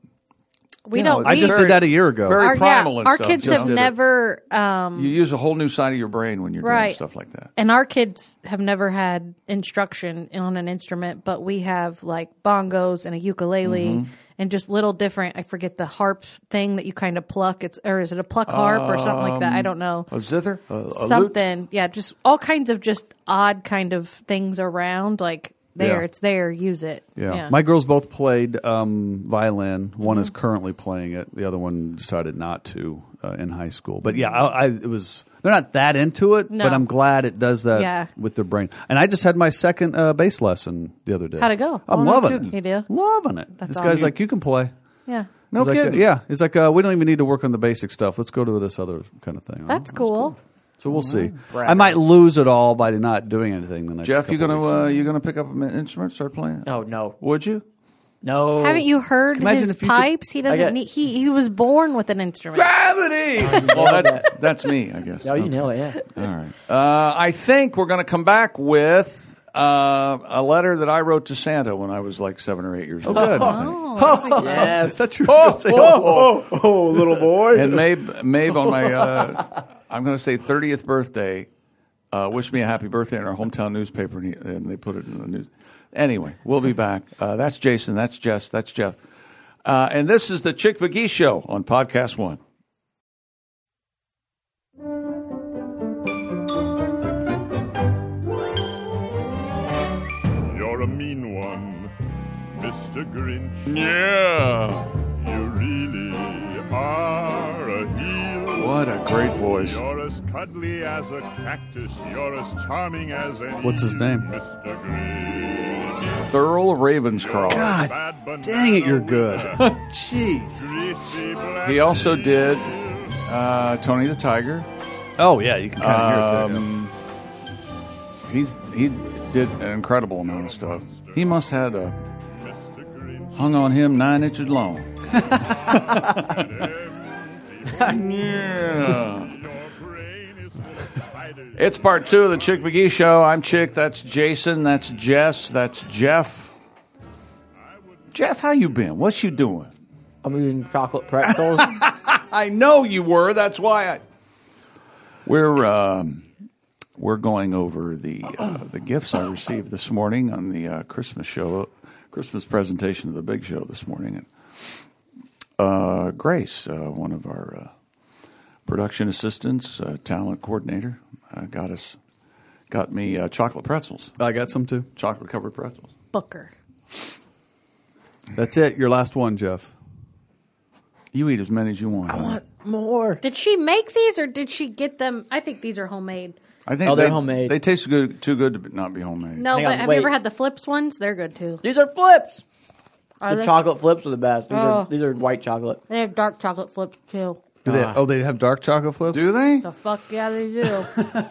We You know, don't. I we, just Very- did that a year ago. very our, primal yeah, and our stuff. kids Just have did it. never. Um, You use a whole new side of your brain when you're doing Right. stuff like that. And our kids have never had instruction on an instrument, but we have like bongos and a ukulele Mm-hmm. and just little different. I forget the harp thing that you kind of pluck. It's or is it a pluck harp or something like that? I don't know. A zither, a, a lute? Something, yeah, just all kinds of just odd kind of things around. Like there, Yeah. it's there. Use it. Yeah. My girls both played um, violin. One is currently playing it. The other one decided not to uh, in high school. But yeah, I, I, it was. They're not that into it, No. but I'm glad it does that Yeah. with their brain. And I just had my second uh, bass lesson the other day. How'd it go? I'm Oh, no loving kidding. it. You do? Loving it. That's this guy's awesome. like, you can play. Yeah, No He's like, kidding. uh, yeah, he's like, uh, we don't even need to work on the basic stuff. Let's go to this other kind of thing. that's Oh, cool. So we'll see. Brag. I might lose it all by not doing anything the next. Jeff, you couple gonna weeks. uh, you gonna pick up an instrument, start playing? Oh, no. Would you? No. Haven't you heard Imagine his if you could- pipes? He doesn't got- need. He he was born with an instrument. Gravity. well, that, that's me, I guess. Oh, you Okay. nailed it, yeah. All right. Uh, I think we're going to come back with uh, a letter that I wrote to Santa when I was like seven or eight years old. Oh, good. Oh, Yes. That's oh, oh, oh, oh, little boy. And Maeve, Maeve on my, uh, I'm going to say thirtieth birthday, uh, wished me a happy birthday in our hometown newspaper, and, he, and they put it in the news. Anyway, we'll be back. Uh, that's Jason. That's Jess. That's Jeff. Uh, and this is the Chick McGee Show on Podcast One. You're a mean one, Mister Grinch. Yeah. You really are a heel. What a great voice. You're as cuddly as a cactus. You're as charming as any. What's his name? Mister Grinch. Thurl Ravenscrawl. God dang it, you're good. Jeez. He also did uh, Tony the Tiger. Oh, yeah, you can kind of hear it there. Um, he he did an incredible amount of stuff. He must have had a hung on him nine inches long. Yeah. It's part two of the Chick McGee Show. I'm Chick. That's Jason. That's Jess. That's Jeff. Jeff, how you been? What's you doing? I'm eating chocolate pretzels. I know you were. That's why I. We're um, we're going over the uh, the gifts I received this morning on the uh, Christmas show, Christmas presentation of the Big Show this morning. And uh, Grace, uh, one of our uh, production assistants, uh, talent coordinator, uh, got us got me uh, chocolate pretzels, I got some too. chocolate covered pretzels. Booker. That's it. Your last one, Jeff. You eat as many as you want. I honey. want more. Did she make these or did she get them? I think these are homemade. I think Oh, they're they, homemade. They taste good, too good to be- not be homemade. No, Hang but on, have wait. you ever had the flips ones? They're good too. These are flips. Are The they? chocolate flips are the best. These Oh. are these are white chocolate. They have dark chocolate flips too. Do they, Ah. oh, they have dark chocolate flips? Do they? The fuck yeah, they do.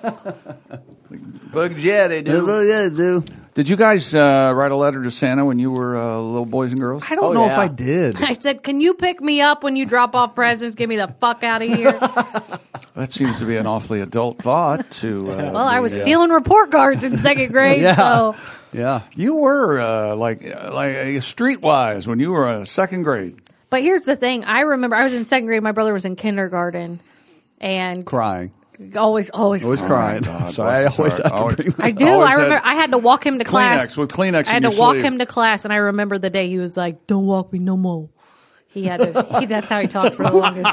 Fuck yeah, they do. Yeah, they do. Did you guys uh, write a letter to Santa when you were uh, little boys and girls? I don't Oh, know yeah. if I did. I said, "Can you pick me up when you drop off presents? Get me the fuck out of here." That seems to be an awfully adult thought. To uh, Well, I was be, uh, stealing report cards in second grade, Yeah. so Yeah. You were uh, like uh, like uh, streetwise when you were uh, second grade. But here's the thing. I remember I was in second grade. My brother was in kindergarten. And Crying. always, always, Always crying. God, so I bless his always heart. have to Always- bring that. I do. Always I remember had I had to walk him to class. Kleenex with Kleenex I had in to your walk sleeve. him to class, and I remember the day he was like, "Don't walk me no more." He had to. He, that's how he talked for the longest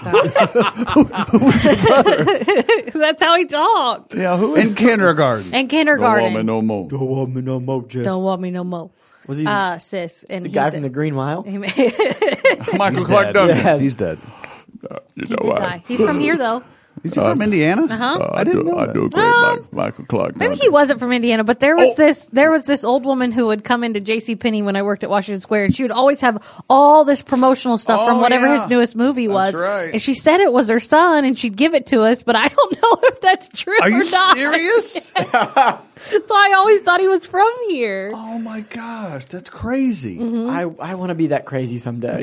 time. That's how he talked Yeah, who In kindergarten. in Don't kindergarten. want me no more. Don't want me no more, Jess. Don't want me no more. Was he Uh, sis, and the he's guy a- from the Green Mile? he may- Michael He's Clark dead. Duncan. Yes. He's dead. You he did die. He's from here though. Is he from Indiana? Uh-huh. I didn't do, know I that. do agree, Well, Mike, Michael Clark. Maybe Duncan. he wasn't from Indiana, but there was Oh. this there was this old woman who would come into JCPenney when I worked at Washington Square, and she would always have all this promotional stuff Oh, from whatever yeah. his newest movie was. That's right. And she said it was her son, and she'd give it to us, but I don't know if that's true Are or you not. serious? So I always thought he was from here. Oh my gosh, that's crazy. I, I want to be that crazy someday.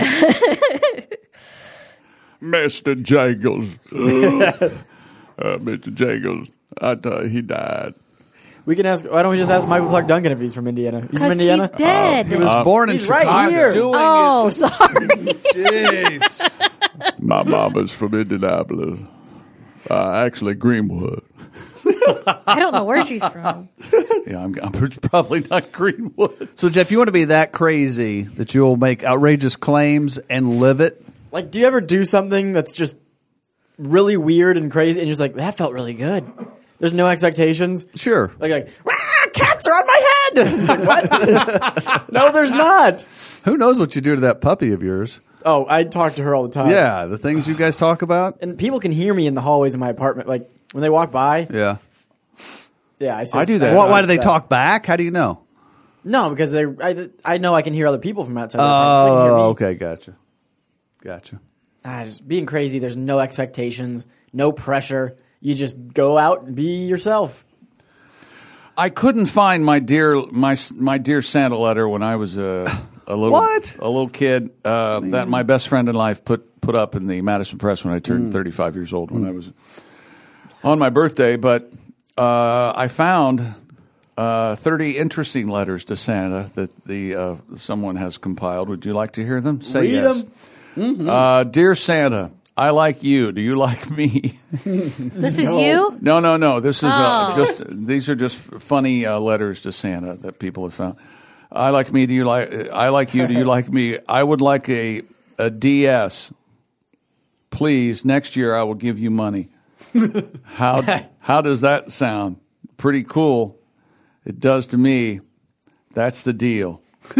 Mister Jangles. uh, Mister Jangles. I thought he died. We can ask. Why don't we just ask Michael Clark Duncan if he's from Indiana? He's from Because Indiana. he's dead. He was born in he's right Chicago. here. doing oh, sorry. Jeez. My mama's from Indianapolis. Uh, actually, Greenwood. I don't know where she's from. Yeah, I'm, I'm probably not Greenwood. So, Jeff, you want to be that crazy that you'll make outrageous claims and live it? Like, do you ever do something that's just really weird and crazy, and you're just like, that felt really good? There's no expectations. Sure. Like, like ah, cats are on my head. It's like, what? No, there's not. Who knows what you do to that puppy of yours? Oh, I talk to her all the time. Yeah, the things you guys talk about. And people can hear me in the hallways of my apartment. Like, when they walk by, Yeah. yeah, I say I do that. say Why, why do they stuff. talk back? How do you know? No, because they. I, I know I can hear other people from outside. the apartment, so they can hear me. Oh, okay, gotcha. Gotcha. Ah, just being crazy. There's no expectations, no pressure. You just go out and be yourself. I couldn't find my dear my my dear Santa letter when I was a a little What? a little kid uh, that my best friend in life put put up in the Madison Press when I turned thirty-five years old when I was on my birthday. But uh, I found uh, thirty interesting letters to Santa that the uh, someone has compiled. Would you like to hear them? Say Read yes. them. Uh, dear Santa, I like you. Do you like me? This is you? No, no, no. This is uh, Oh. just these are just funny uh, letters to Santa that people have found. I like me. Do you like? I like you. Do you like me? I would like a a D S. Please, next year I will give you money. How how does that sound? Pretty cool. It does to me. That's the deal.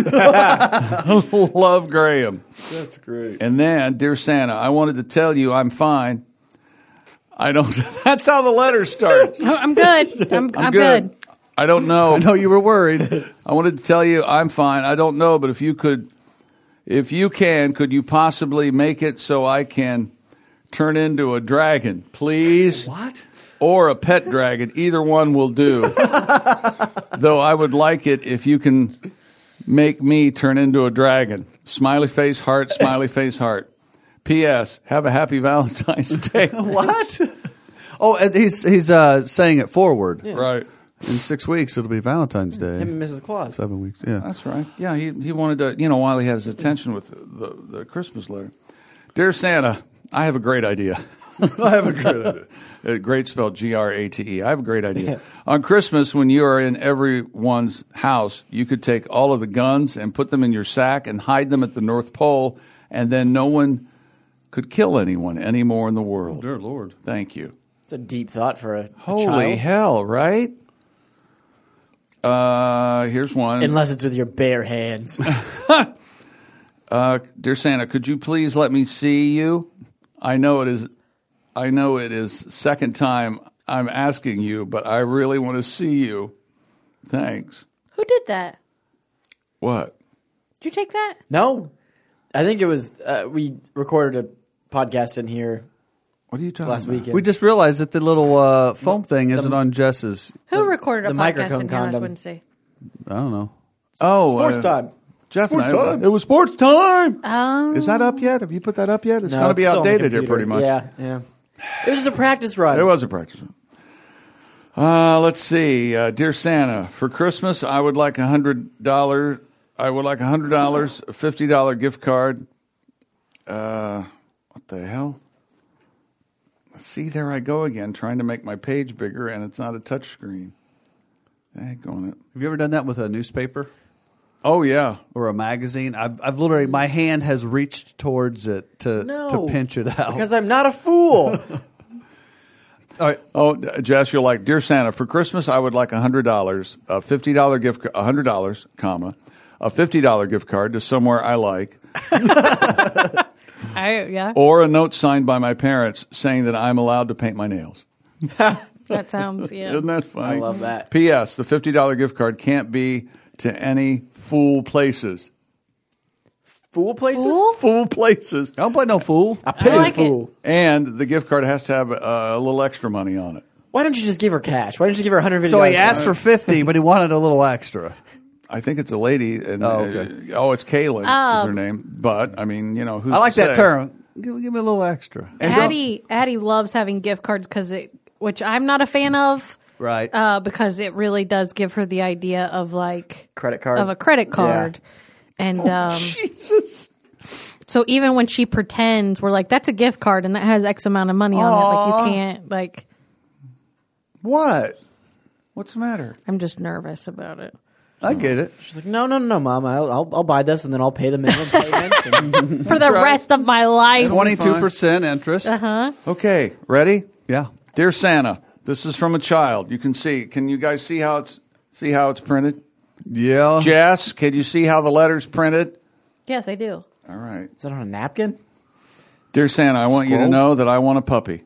Love, Graham. That's great. And then, dear Santa, I wanted to tell you I'm fine. I don't. That's how the letter starts. I'm good. I'm, I'm, I'm good. good. I don't know. I know you were worried. I wanted to tell you I'm fine. I don't know, but if you could, if you can, could you possibly make it so I can turn into a dragon, please? What? Or a pet dragon. Either one will do. Though I would like it if you can make me turn into a dragon. Smiley face, heart, smiley face, heart. P S. Have a happy Valentine's Day. What? Oh, and he's he's uh, saying it forward. Right. In six weeks, it'll be Valentine's Day. Him and Missus Claus. Seven weeks, yeah. That's right. Yeah, he he wanted to, you know, while he had his attention with the, the, the Christmas letter. Dear Santa, I have a great idea. I have a great idea. Uh, Great spelled G R A T E. I have a great idea. On Christmas, when you are in everyone's house, you could take all of the guns and put them in your sack and hide them at the North Pole, and then no one could kill anyone anymore in the world. Dear Lord. Thank you. It's a deep thought for a, a Holy child. hell, right? Uh, here's one. Unless it's with your bare hands. Uh, dear Santa, could you please let me see you? I know it is I know it is second time I'm asking you, but I really want to see you. Thanks. Who did that? What? Did you take that? No. I think it was, uh, we recorded a podcast in here What are you talking last about? weekend. We just realized that the little uh, foam thing isn't on Jess's. Who recorded a the podcast microphone in here last condom. Wednesday? I don't know. Oh, Sports uh, time. Jeff Sports and I, time. It was sports time. Oh. Is that up yet? Have you put that up yet? It's No, going to be it's still on the outdated here computer. pretty much. Yeah, yeah. It was just a practice run. It was a practice run. Uh, let's see. Uh, Dear Santa, for Christmas, I would like a hundred dollar. I would like a hundred dollars, a fifty dollar gift card. Uh, what the hell? See, there I go again, trying to make my page bigger, and it's not a touch screen. Dang on it. Have you ever done that with a newspaper Oh yeah. or a magazine? I've, I've literally, my hand has reached towards it to, No. to pinch it out. Because I'm not a fool. All right. Oh, Jess, you're like, Dear Santa, for Christmas, I would like a hundred dollars, a fifty dollar gift, a hundred dollars, comma, a fifty dollar gift card to somewhere I like, I, yeah, or a note signed by my parents saying that I'm allowed to paint my nails. that sounds, yeah. Isn't that funny? I love that. P S. The fifty dollar gift card can't be to any fool places. Fool places? Fool? Fool places. I don't play no fool. I pity I like the fool. And the gift card has to have a, a little extra money on it. Why don't you just give her cash? Why don't you give her one hundred fifty So dollars? he asked for fifty, but he wanted a little extra. I think it's a lady. And, Oh, okay. uh, oh, it's Kaylin is her name. But, I mean, you know, who's I like to that say? term. Give, give me a little extra. Addie, Addie loves having gift cards because it, which I'm not a fan of, Right. uh, because it really does give her the idea of like Credit card. of a credit card, and um, Jesus. so even when she pretends, we're like, that's a gift card and that has X amount of money on it. Like you can't like. What? What's the matter? I'm just nervous about it. I get it. She's like, no, no, no, Mom. I'll, I'll, I'll buy this and then I'll pay the minimum payments. And For the rest of my life. twenty-two percent interest. Uh-huh. Okay, ready? Yeah. Dear Santa, this is from a child. You can see. Can you guys see how it's see how it's printed? Yeah. Jess, can you see how the letter's printed? Yes, I do. All right. is that on a napkin? Dear Santa, I want you to Scroll. know that I want a puppy.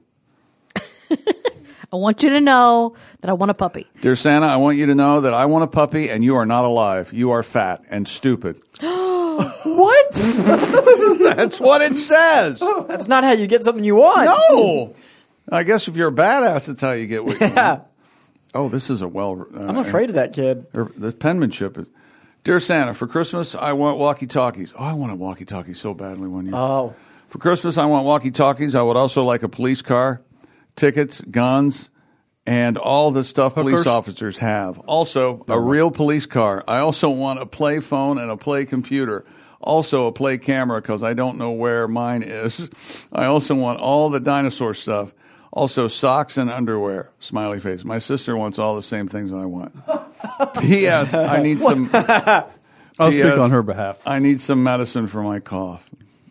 I want you to know that I want a puppy. Dear Santa, I want you to know that I want a puppy and you are not alive. You are fat and stupid. What? That's what it says. That's not how you get something you want. No. I guess if you're a badass, that's how you get what you Yeah. want. Oh, this is a well. Uh, I'm afraid of that kid. or the penmanship is. Dear Santa, for Christmas, I want walkie-talkies. Oh, I want a walkie-talkie so badly one year. Oh. For Christmas, I want walkie-talkies. I would also like a police car, tickets, guns, and all the stuff police Hookers? officers have. Also, a real police car. I also want a play phone and a play computer. Also, a play camera because I don't know where mine is. I also want all the dinosaur stuff. Also, socks and underwear. Smiley face. My sister wants all the same things I want. P S. I need some. I'll speak P S. on her behalf. I need some medicine for my cough.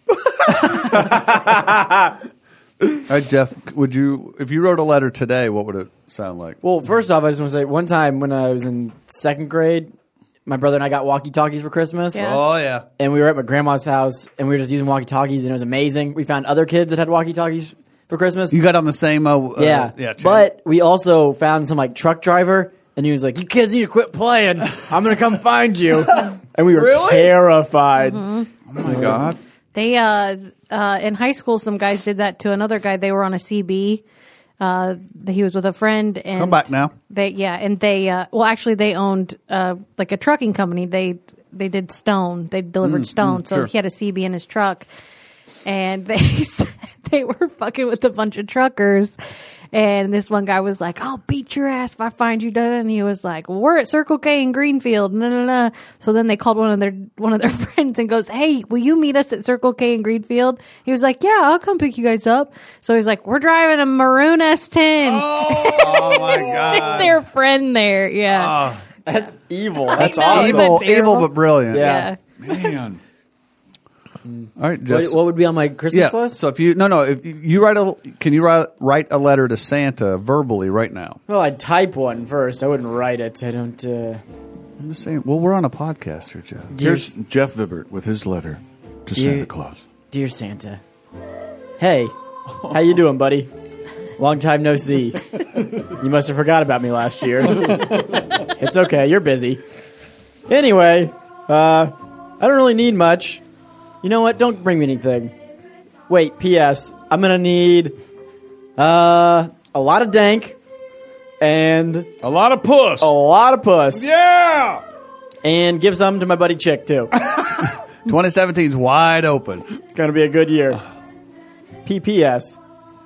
All right, Jeff, would you, if you wrote a letter today, what would it sound like? Well, first off, I just want to say one time when I was in second grade, my brother and I got walkie-talkies for Christmas. Yeah. Oh, yeah. And we were at my grandma's house, and we were just using walkie-talkies, and it was amazing. We found other kids that had walkie-talkies for Christmas. You got on the same, uh, uh, yeah. yeah channel. But we also found some, like, truck driver And he was like, "You kids need to quit playing. I'm going to come find you." And we were Really? terrified. Oh my God. They uh, uh, in high school, some guys did that to another guy. They were on a C B. Uh, he was with a friend, and Come back now. They yeah, and they uh, well, actually, they owned uh, like a trucking company. They they did stone. They delivered stone. so sure. he had a C B in his truck, and they they were fucking with a bunch of truckers. And this one guy was like, "I'll beat your ass if I find you done." And he was like, "Well, we're at Circle K in Greenfield." No, no, no. So then they called one of their one of their friends and goes, "Hey, will you meet us at Circle K in Greenfield?" He was like, "Yeah, I'll come pick you guys up." So he's like, "We're driving a maroon S ten." Oh my Stick their friend there. Yeah. That's evil. That's know, awesome. isn't that evil, terrible? evil but brilliant. Yeah. yeah. Man. All right, What, Jeff. what would be on my Christmas yeah. list? So if you no no if you write a can you write write a letter to Santa verbally right now? Well, I'd type one first. I wouldn't write it. I don't. Uh, I'm just saying. Well, we're on a podcast here, Jeff. dear, Here's Jeff Vibert with his letter to Dear- Santa Claus. dear Santa. Hey, how you doing, buddy? Long time no see. You must have forgot about me last year. It's okay. You're busy. Anyway, uh, I don't really need much. You know what? Don't bring me anything. Wait, P S. I'm gonna need uh, a lot of dank and A lot of puss. a lot of puss. Yeah. And give some to my buddy Chick, too. twenty seventeen's wide open. It's going to be a good year. P P S.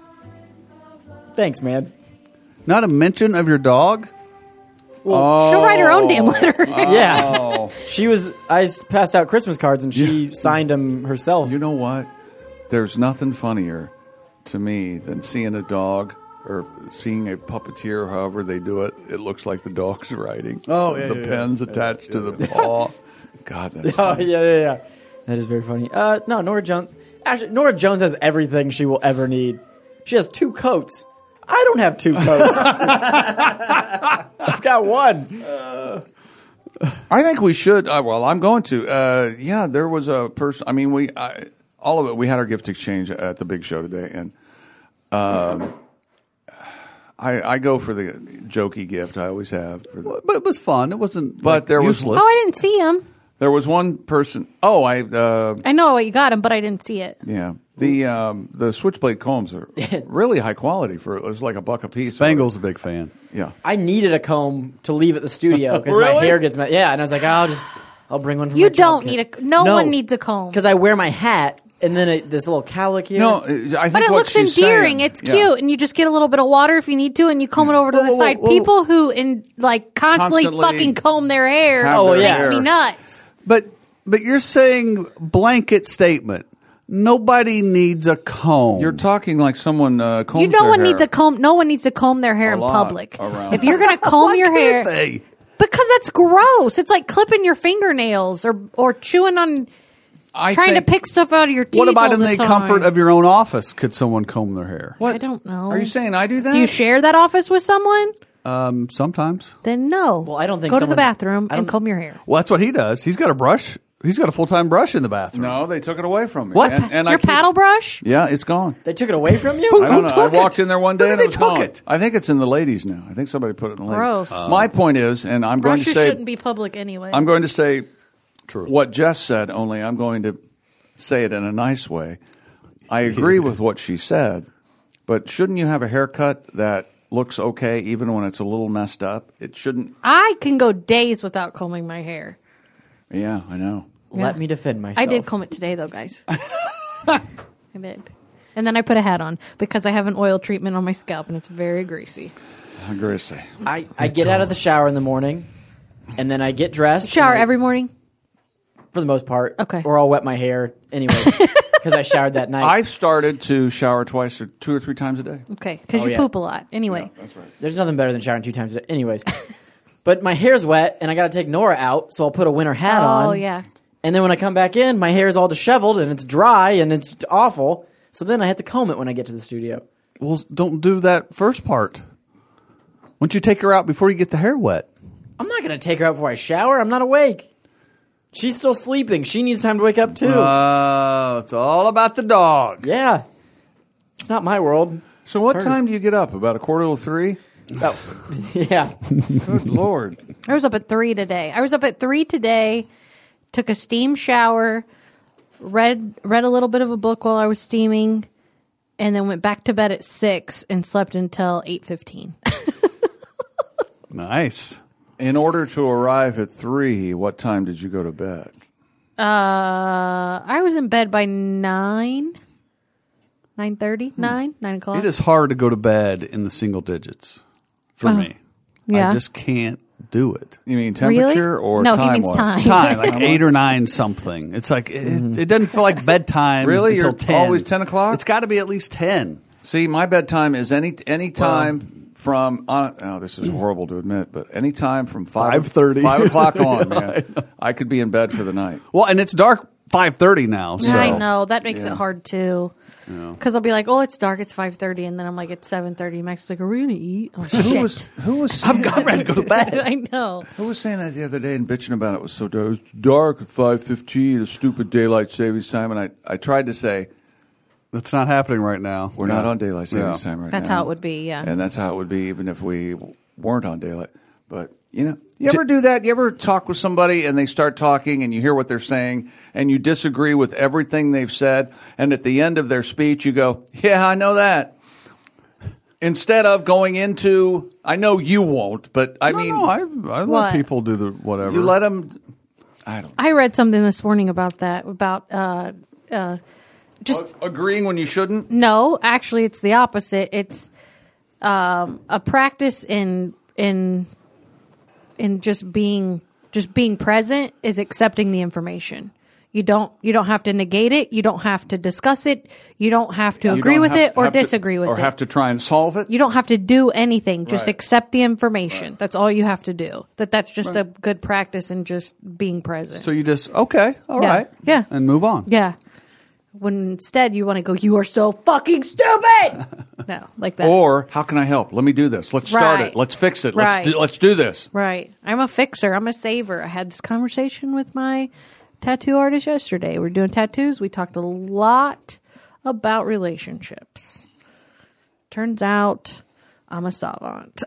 Thanks, man. Not a mention of your dog. She'll write her own damn letter. Yeah. Oh. She was, I s- passed out Christmas cards and she signed them herself. You know what? There's nothing funnier to me than seeing a dog or seeing a puppeteer, however they do it. It looks like the dog's writing. Oh, yeah, The yeah, pen's attached to the paw. God, that's Oh, funny. yeah, yeah, yeah. That is very funny. Uh, no, Nora Jones. Actually, Nora Jones has everything she will ever need. She has two coats. I don't have two coats. I've got one. I think we should. Uh, well, I'm going to. Uh, yeah, there was a person. I mean, we I, all of it. We had our gift exchange at the big show today, and um, I, I go for the jokey gift. I always have. For the, But it was fun. It wasn't. But like, there was- useless. Oh, I didn't see him. there was one person. Oh, I. Uh, I know what you got him, but I didn't see it. yeah. The um, the switchblade combs are really high quality. For it was like a buck a piece. Bangle's a big fan. Yeah. I needed a comb to leave at the studio because my Really? hair gets messy. Yeah, and I was like, I'll just, I'll bring one from You my don't childcare. need a. No, one needs a comb. Because I wear my hat and then a, this little cowlick here. No, I think But it what looks she's endearing. saying- It's yeah. cute, and you just get a little bit of water if you need to, and you comb it over to Whoa, the whoa, side. whoa, whoa. People who in like constantly, Constantly fucking comb their hair have their makes hair. me nuts. But but you're saying blanket statement. Nobody needs a comb. You're talking like someone uh, combs You no their one hair. needs to comb. No one needs to comb their hair A in lot public. around. If you're gonna comb Why your can't hair, they? because that's gross. It's like clipping your fingernails or or chewing on, I trying think- to pick stuff out of your teeth. What about all in the the time. comfort of your own office? Could someone comb their hair? What? I don't know. Are you saying I do that? Do you share that office with someone? Um, sometimes. Then no. Well, I don't think Go to someone- the bathroom I don't- and comb your hair. Well, that's what he does. He's got a brush. He's got a full time brush in the bathroom. No, they took it away from me. What? And, and I Your keep- paddle brush? Yeah, it's gone. They took it away from you? I don't know. I took it? walked in there one day Where and did it they was took gone. it? I think it's in the ladies now. I think somebody put it in the ladies. Gross. Uh, My point is, and I'm going to Brushes say, shouldn't be public anyway. I'm going to say what Jess said. Only I'm going to say it in a nice way. I agree with what she said, but shouldn't you have a haircut that looks okay even when it's a little messed up? It shouldn't. I can go days without combing my hair. Yeah, I know. Let Yeah. me defend myself. I did comb it today, though, guys. I did. And then I put a hat on because I have an oil treatment on my scalp and it's very greasy. I agree to say. I, I get out of the shower in the morning, and then I get dressed. Shower and I- every morning? for the most part. Okay. Or I'll wet my hair anyway because I showered that night. I've started to shower twice or two or three times a day. Okay, because Oh, you yeah. poop a lot. Anyway. That's right. There's nothing better than showering two times a day. Anyways. But my hair's wet, and I got to take Nora out, so I'll put a winter hat on. Oh, yeah. And then when I come back in, my hair's all disheveled, and it's dry, and it's awful. So then I have to comb it when I get to the studio. Well, don't do that first part. Why don't you take her out before you get the hair wet? I'm not going to take her out before I shower. I'm not awake. She's still sleeping. She needs time to wake up, too. Oh, it's all about the dog. yeah. It's not my world. So what It's hers. time do you get up? About a quarter to three? Oh, yeah. Good Lord. I was up at three today. I was up at three today, took a steam shower, read read a little bit of a book while I was steaming, and then went back to bed at six and slept until eight fifteen. Nice. In order to arrive at three, what time did you go to bed? Uh, I was in bed by nine, nine thirty, nine, nine o'clock. It is hard to go to bed in the single digits for me. yeah. I just can't do it. You mean temperature Really? or No, he time? means wise? time. Time, like eight or nine something. It's like, it, it doesn't feel like bedtime Really? until You're ten. always ten o'clock? It's got to be at least ten. See, my bedtime is any any time from. Uh, oh, this is horrible to admit, but any time from five five thirty. five o'clock on, man, I could be in bed for the night. Well, and it's dark five thirty now. So. I know that makes yeah. it hard too. Because I'll be like, "Oh, it's dark. It's five thirty," and then I'm like, "It's seven thirty." Max is like, "Are we gonna eat?" Oh Who shit! was who was I'm, I'm ready to go to bed. I know. who was saying that the other day and bitching about it was so dark? It's dark at five fifteen, a stupid daylight savings time, and I I tried to say That's not happening right now. we're not on daylight savings Yeah. time right That's now. how it would be. Yeah. And that's how it would be even if we weren't on daylight. But, you know, you ever do that? You ever talk with somebody and they start talking and you hear what they're saying and you disagree with everything they've said, and at the end of their speech you go, yeah, I know that. Instead of going into, I know you won't, but I No, mean, no, I, I let What? people do the whatever. you let them, I don't I read something this morning about that. About uh, uh, just agreeing when you shouldn't. no. Actually, it's the opposite. It's um, a practice in in in just being just being present is accepting the information. You don't you don't have to negate it. You don't have to discuss it. You don't have to You agree don't with have- it or have to- disagree with or it. have to try and solve it. You don't have to do anything. Just Right. accept the information. That's all you have to do. That that's just a good practice in just being present. So you just, okay, all Yeah. right. Yeah. And move on. Yeah. When instead you want to go, you are so fucking stupid. No, like that. Or how can I help? Let me do this. Let's start Right. it. Let's fix it. Right. Let's do, let's do this. Right. I'm a fixer. I'm a saver. I had this conversation with my tattoo artist yesterday. We're doing tattoos. We talked a lot about relationships. Turns out I'm a savant.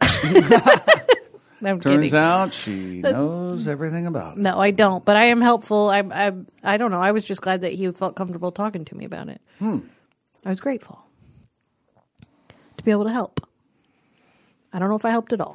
I'm Turns kidding. out she knows everything about it. No, I don't. But I am helpful. I, I, I don't know. I was just glad that he felt comfortable talking to me about it. Hmm. I was grateful to be able to help. I don't know if I helped at all.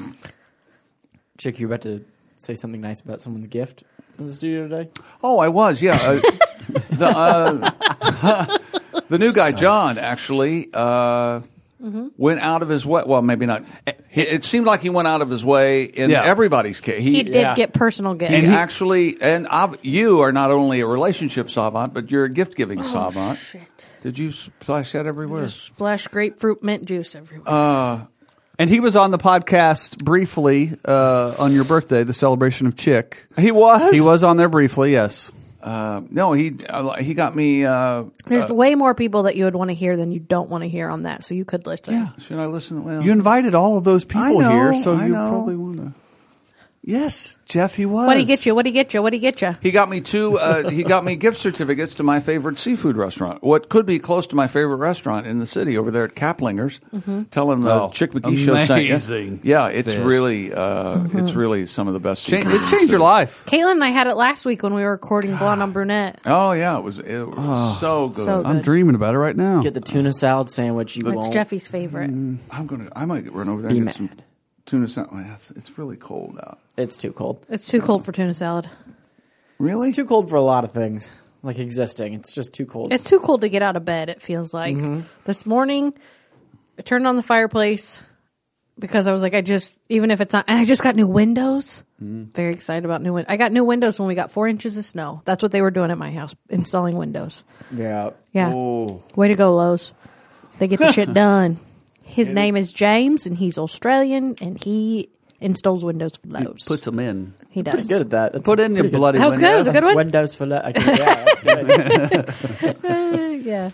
Chick, you were about to say something nice about someone's gift in the studio today? Oh, I was, yeah. Uh, the uh, the new guy, John, actually uh, went out of his way. Well, maybe not. It, it seemed like he went out of his way in Yeah. everybody's case. He, did yeah. get personal gifts. He actually, and ob- you are not only a relationship savant, but you're a gift giving savant. Shit. Did you splash that everywhere? Splash grapefruit mint juice everywhere. And he was on the podcast briefly uh, on your birthday, the celebration of Chick. He was. He was on there briefly, yes. Uh, no, he uh, he got me. Uh, There's way more people that you would want to hear than you don't want to hear on that, so you could listen. should I listen? Well, You invited all of those people I know, here, so I you know. probably want to. Yes, Jeff, he was. What'd he get you? What'd he get you? What'd he get you? He got me two. Uh, he got me gift certificates to my favorite seafood restaurant. What could be close to my favorite restaurant in the city over there at Kaplinger's. Tell him the Oh, Chick McGee show sent you. amazing Yeah, it's fish. really, uh, it's really some of the best. Cha- seafood in it the changed your city. life. Caitlin and I had it last week when we were recording Blonde on Brunette. Oh yeah, it was, it was so good. So I'm good. dreaming about it right now. Get the tuna salad sandwich. You That's won't Jeffy's favorite. I'm gonna. I might run over there be and mad. get some tuna salad. Oh, it's, it's really cold out. It's too cold. It's too cold for tuna salad. Really? It's too cold for a lot of things, like existing. It's just too cold. It's too cold to get out of bed, it feels like. This morning, I turned on the fireplace because I was like, I just, even if it's not, and I just got new windows. Very excited about new windows. I got new windows when we got four inches of snow. That's what they were doing at my house, installing windows. yeah. Yeah. Oh, Way to go, Lowe's. They get the shit done. His name is James, and he's Australian, and he installs windows for Lowe's. Puts them in. He does. Pretty good at that. That's Put in your pretty good. bloody That was good. It was a good one. Windows for that. Yeah, that's good. Yeah.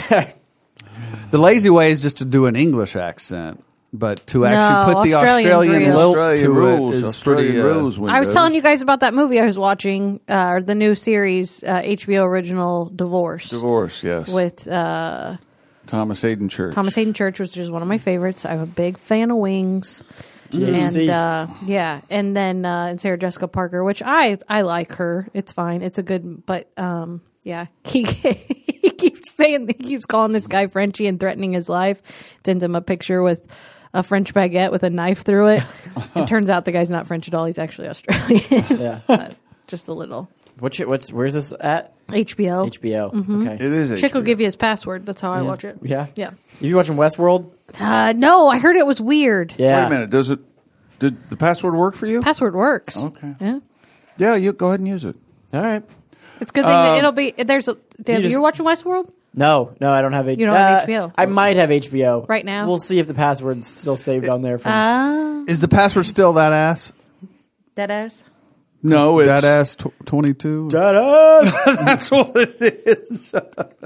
The lazy way is just to do an English accent, but to actually No, put the Australian's Australian real. lilt Australian to rules. it is Australian pretty. Uh, rules. I was telling you guys about that movie I was watching, uh, or the new series, uh, H B O original Divorce, Divorce. Yes. with uh, Thomas Hayden Church. Thomas Hayden Church, which is one of my favorites. I'm a big fan of wings. T H C. And uh, yeah, and then uh, and Sarah Jessica Parker, which I I like her. It's fine. It's a good, but um, yeah, he he keeps saying he keeps calling this guy Frenchie and threatening his life. Sends him a picture with a French baguette with a knife through it. It turns out the guy's not French at all. He's actually Australian. Yeah. But just a little. What's your, what's where's this at? H B O. H B O. Mm-hmm. Okay. It is. Chick will H B O. give you his password. That's how I watch it. Yeah. Yeah. You watching Westworld? Uh, no, I heard it was weird. Yeah. Wait a minute. Does it? Did the password work for you? Password works. Okay. Yeah. Yeah, you go ahead and use it. All right. It's a good thing that it'll be. There's a. Dave, just- you're watching Westworld? No, no, I don't have H B O. You don't have H B O? I might have H B O Right now? We'll see if the password's still saved on there. From Uh, Is the password still that ass? dead ass. No, it's That ass tw- twenty-two? That's what it is.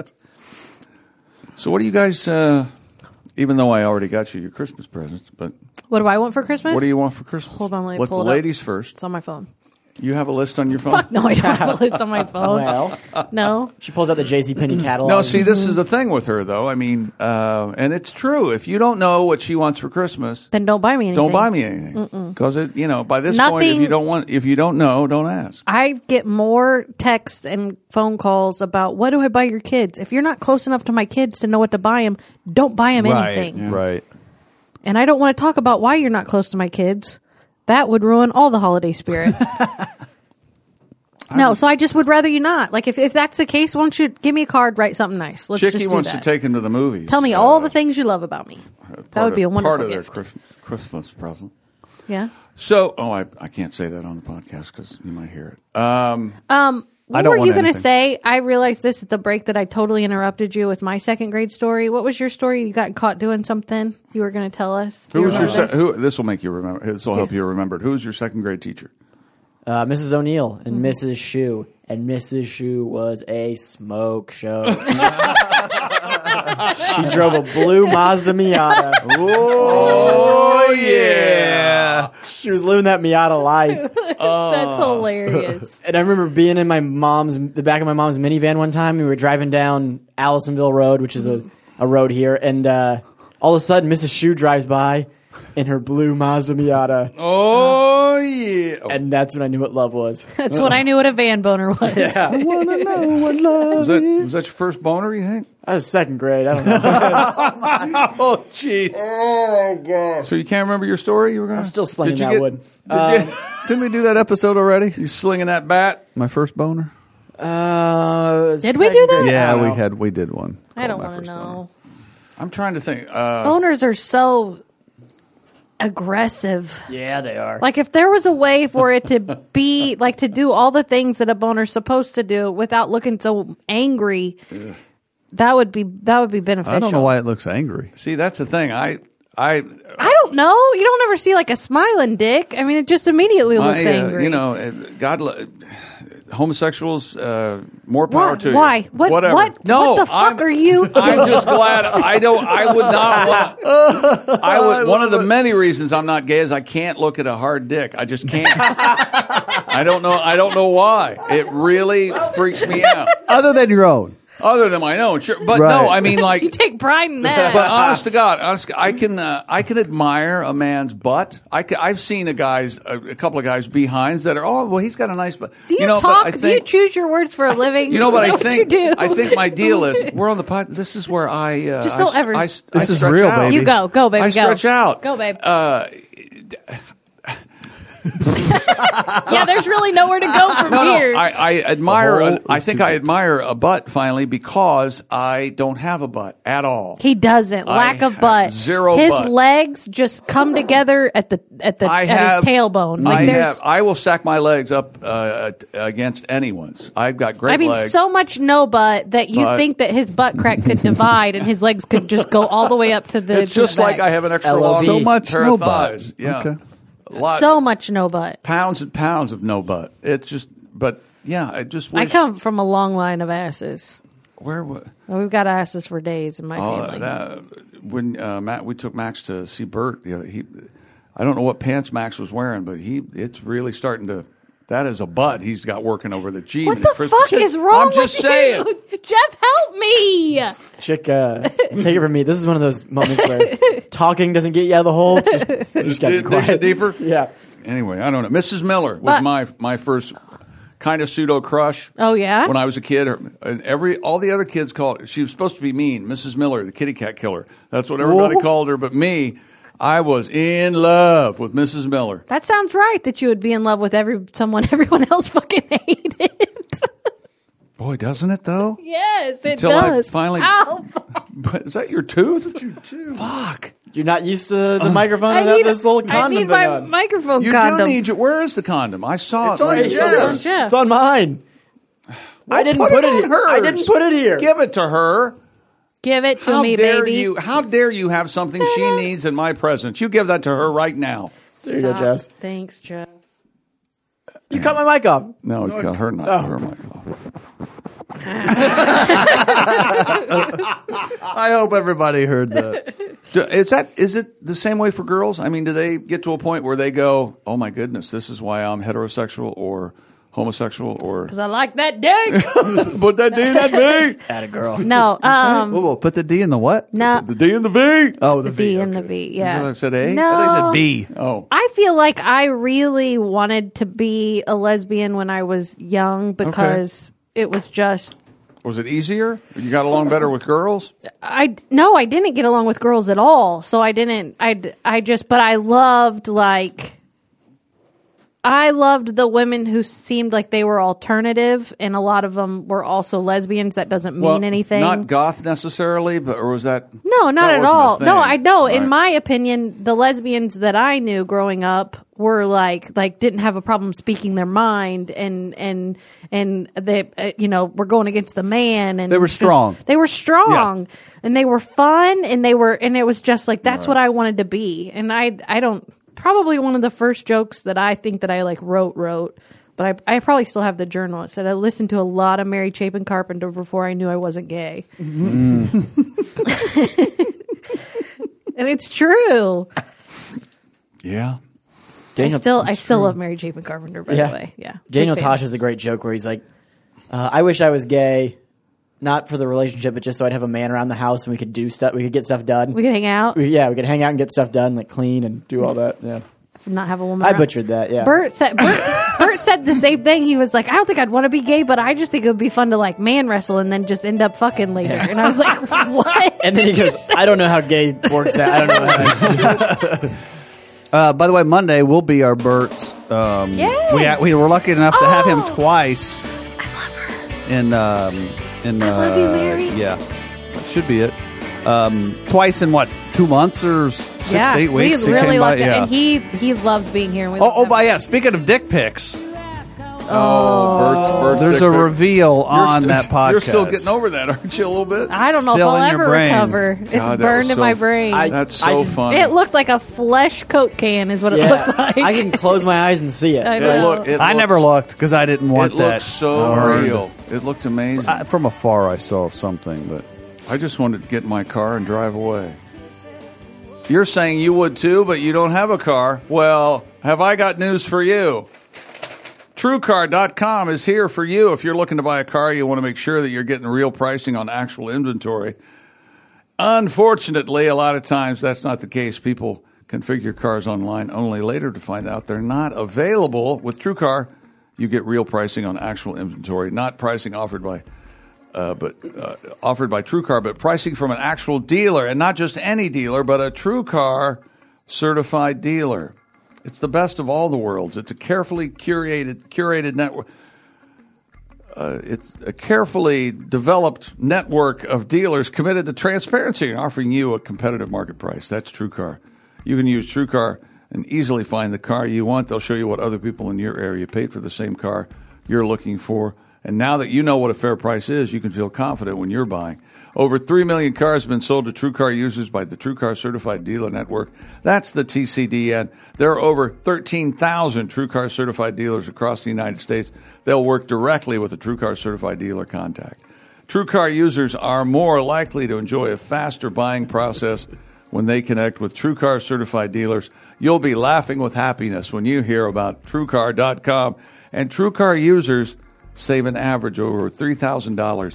So, what do you guys? Uh, even though I already got you your Christmas presents, but What do I want for Christmas? what do you want for Christmas? Hold on, let me Let pull the it up. ladies first. It's on my phone. You have a list on your phone. Fuck no, I don't have a list on my phone. well, No. she pulls out the JCPenney catalog. No, see, this is the thing with her, though. I mean, uh, and it's true. If you don't know what she wants for Christmas, Then don't buy me anything. don't buy me anything because it. You know, by this point, if Nothing- you don't want, if you don't know, don't ask. I get more texts and phone calls about what do I buy your kids? If you're not close enough to my kids to know what to buy them, don't buy them anything. Right. And I don't want to talk about why you're not close to my kids. That would ruin all the holiday spirit. No, so I just would rather you not. Like, if, if that's the case, why don't you give me a card, write something nice. Let's Chicky just do wants that. to take him to the movies. Tell me Uh, all the things you love about me. That part would be a of- wonderful part of gift. their Christ- Christmas present. Yeah. So, oh, I, I can't say that on the podcast because you might hear it. Um, Um, what I don't were want you going to anything. say? I realized this at the break that I totally interrupted you with my second grade story. What was your story? You got caught doing something you were going to tell us. Do who you was your remember se- this? who? This will make you remember. This will help you remember it. Who was your second grade teacher? uh, Missus O'Neill and Mm-hmm. Missus Shue, and Missus Shue was a smoke show. She drove a blue Mazda Miata. Oh, yeah. She was living that Miata life. That's hilarious. And I remember being in my mom's, the back of my mom's minivan one time. We were driving down Allisonville Road, which is a, a road here, and uh, all of a sudden, Missus Shue drives by in her blue Mazda Miata, Oh yeah. and that's when I knew what love was. That's when I knew what a van boner was. Yeah. I want to know what love Was that, was that your first boner? You think? I was second grade. I don't know. Oh jeez. Oh god. So you can't remember your story? You were gonna. I'm still slinging Did you that get- wood. Did you- Didn't we do that episode already? you slinging that bat? My first boner? Uh, Did we second do that? grade. Yeah, I we don't had we did one. I don't Called My want to First Boner. know. I'm trying to think. Uh, Boners are so aggressive. Yeah, they are. Like, if there was a way for it to be, like, to do all the things that a boner's supposed to do without looking so angry, that would be that would be beneficial. I don't know why it looks angry. see, that's the thing. I, I, I don't know. You don't ever see, like, a smiling dick. I mean, it just immediately looks I, uh, angry. you know, uh, God, lo- homosexuals, uh, more power Why? to you. Why? What? Whatever. What? No, what the fuck I'm- are you? I'm just glad I don't. I would not. Want, I would. One of the many reasons I'm not gay is I can't look at a hard dick. I just can't. I don't know. I don't know why. It really freaks me out. Other than your own. Other than my own, sure, but Right. no. I mean, like, You take pride in that. but honest to God, honest, I can uh, I can admire a man's butt. I can, I've seen a guys, a, a couple of guys behinds that are, oh well, he's got a nice butt. do you, know, talk? But I do think, you choose your words for a living? You know what Is I that think? you do? I think my deal is we're on the pod. This is where I uh, Just I don't s- ever- I, This I is stretch real, out. baby. You go, go, baby, I go. stretch out. Go, babe. Uh, Yeah, there's really nowhere to go from no, here. no. I, I admire. The hole A, I is think too I big. admire a butt finally because I don't have a butt at all. He doesn't. I Lack of have butt. zero His butt. legs just come together at the at the I at have his tailbone. Like I there's have. I will stack my legs up uh, against anyone's. I've got great I mean, legs. so much no butt that you But- think that his butt crack could divide and his legs could just go all the way up to the. it's just to the like back. I have an extra L O long B. So much pair no of butt. thighs. Yeah. Okay. A lot, so much no butt. pounds and pounds of no butt. It's just, but yeah, I just I wish. come from a long line of asses. Where wa- Well, we've got asses for days in my Oh, family. that, when uh, Matt, we took Max to see Bert. You know, he, I don't know what pants Max was wearing, but he, it's really starting to. That is a butt he's got working over the G. What the fuck is wrong I'm just with saying. you? Jeff, help me. Chick, uh, take it from me. This is one of those moments where talking doesn't get you out of the hole. It's just, you just gotta be Dig- digs quiet. it deeper? Yeah. Anyway, I don't know. Missus Miller was But- my my first kind of pseudo crush. Oh, yeah? When I was a kid, her- and every all the other kids called her. She was supposed to be mean, Missus Miller, the kitty cat killer. That's what everybody Whoa. called her. But me, I was in love with Missus Miller. That sounds right that you would be in love with every someone everyone else fucking hated. Boy, doesn't it though? Yes, it Until I does. finally- Ow. But is that your tooth? your tooth. Fuck. You're not used to the microphone I without need, this little I condom need thing my on. microphone You condom. do need your. Where is the condom? I saw It's it. on right Jeff's. here. It's on Jeff. It's on mine. I didn't Put put, it it. on here. hers. I didn't put it here. Give it to her. Give it to How me, dare baby. you? How dare you have something she needs in my presence? You give that to her right now. There you go, Stop. Jess. Thanks, Joe. You cut my mic off. No, it got her not her mic off. I hope everybody heard that. Do- Is that is it the same way for girls? I mean, do they get to a point where they go, "Oh my goodness, this is why I'm heterosexual or homosexual or Because I like that dick. put that D in that V, Atta girl. no, um, Whoa, whoa, put the D in the what? no, the D in the V." Oh, the, the D V. and the okay. V. Yeah, I said A? No, I thought you said B. Oh, I feel like I really wanted to be a lesbian when I was young because it was just was it easier? You got along better with girls? I no, I didn't get along with girls at all. So I didn't. I I just, but I loved like. I loved the women who seemed like they were alternative, and a lot of them were also lesbians. That doesn't mean Well, anything. Not goth necessarily, but or was that? No, not that at wasn't a all. thing. No, I know. Right. In my opinion, the lesbians that I knew growing up were like like didn't have a problem speaking their mind, and and and they uh, you know were going against the man, and They were just- strong. They were strong, and they were fun, and they were and it was just like that's what I wanted to be, and I I don't probably one of the first jokes that I think that I like wrote wrote. But I, I probably still have the journal. It said I listened to a lot of Mary Chapin Carpenter before I knew I wasn't gay. And it's true. Yeah. Daniel, I still I still love Mary Chapin Carpenter, by Yeah. the way. Yeah. Daniel Big fan. Tosh has a great joke where he's like, uh, "I wish I was gay, not for the relationship, but just so I'd have a man around the house and we could do stuff. We could get stuff done. We could hang out We- yeah, we could hang out and get stuff done, like clean and do all that. Yeah, and not have a woman. I around. butchered that. Yeah, Bert said Bert, Bert said the same thing. He was like, I don't think I'd want to be gay, but I just think it would be fun to like man wrestle and then just end up fucking later. And I was like, what? and then he goes, "I don't know how gay works out. I don't know how." Uh, by the way, Monday will be our Bert's. Um, Yay! we ha- we were lucky enough to have him Oh! twice. I love her. In um, in I love you, uh, Mary. Yeah, that should be it. Um, twice in what, two months or s- six yeah, eight weeks? We He really came by- loved it, yeah. and he he loves being here. And we Oh, love oh, having but him. yeah. Speaking of dick pics, Oh, Bert's, Bert's there's dick a pic. reveal You're on st- that podcast. You're still getting over that, aren't you? A little bit. I don't know Still if in I'll your ever brain. recover. It's God, that burned was in so- my brain. I- That's so I- funny. It looked like a flesh Coke can, is what it Yeah, looked like. I can close my eyes and see it. I It know. look- it I looks- never looked because I didn't want It that. looked so burned. real. It looked amazing. I, from afar, I saw something, but I just wanted to get in my car and drive away. You're saying you would too, but you don't have a car. Well, have I got news for you? True Car dot com is here for you. If you're looking to buy a car, you want to make sure that you're getting real pricing on actual inventory. Unfortunately, a lot of times that's not the case. People configure cars online only later to find out they're not available. With TrueCar, you get real pricing on actual inventory, not pricing offered by Uh, but uh, offered by TrueCar, but pricing from an actual dealer, and not just any dealer, but a TrueCar certified dealer. It's the best of all the worlds. It's a carefully curated curated network. Uh, it's a carefully developed network of dealers committed to transparency and offering you a competitive market price. That's TrueCar. You can use TrueCar and easily find the car you want. They'll show you what other people in your area paid for the same car you're looking for. And now that you know what a fair price is, you can feel confident when you're buying. Over three million cars have been sold to TrueCar users by the TrueCar Certified Dealer Network. That's the T C D N. There are over thirteen thousand TrueCar Certified dealers across the United States. They'll work directly with a TrueCar Certified dealer contact. TrueCar users are more likely to enjoy a faster buying process when they connect with TrueCar Certified dealers. You'll be laughing with happiness when you hear about True Car dot com. And TrueCar users save an average over three thousand dollars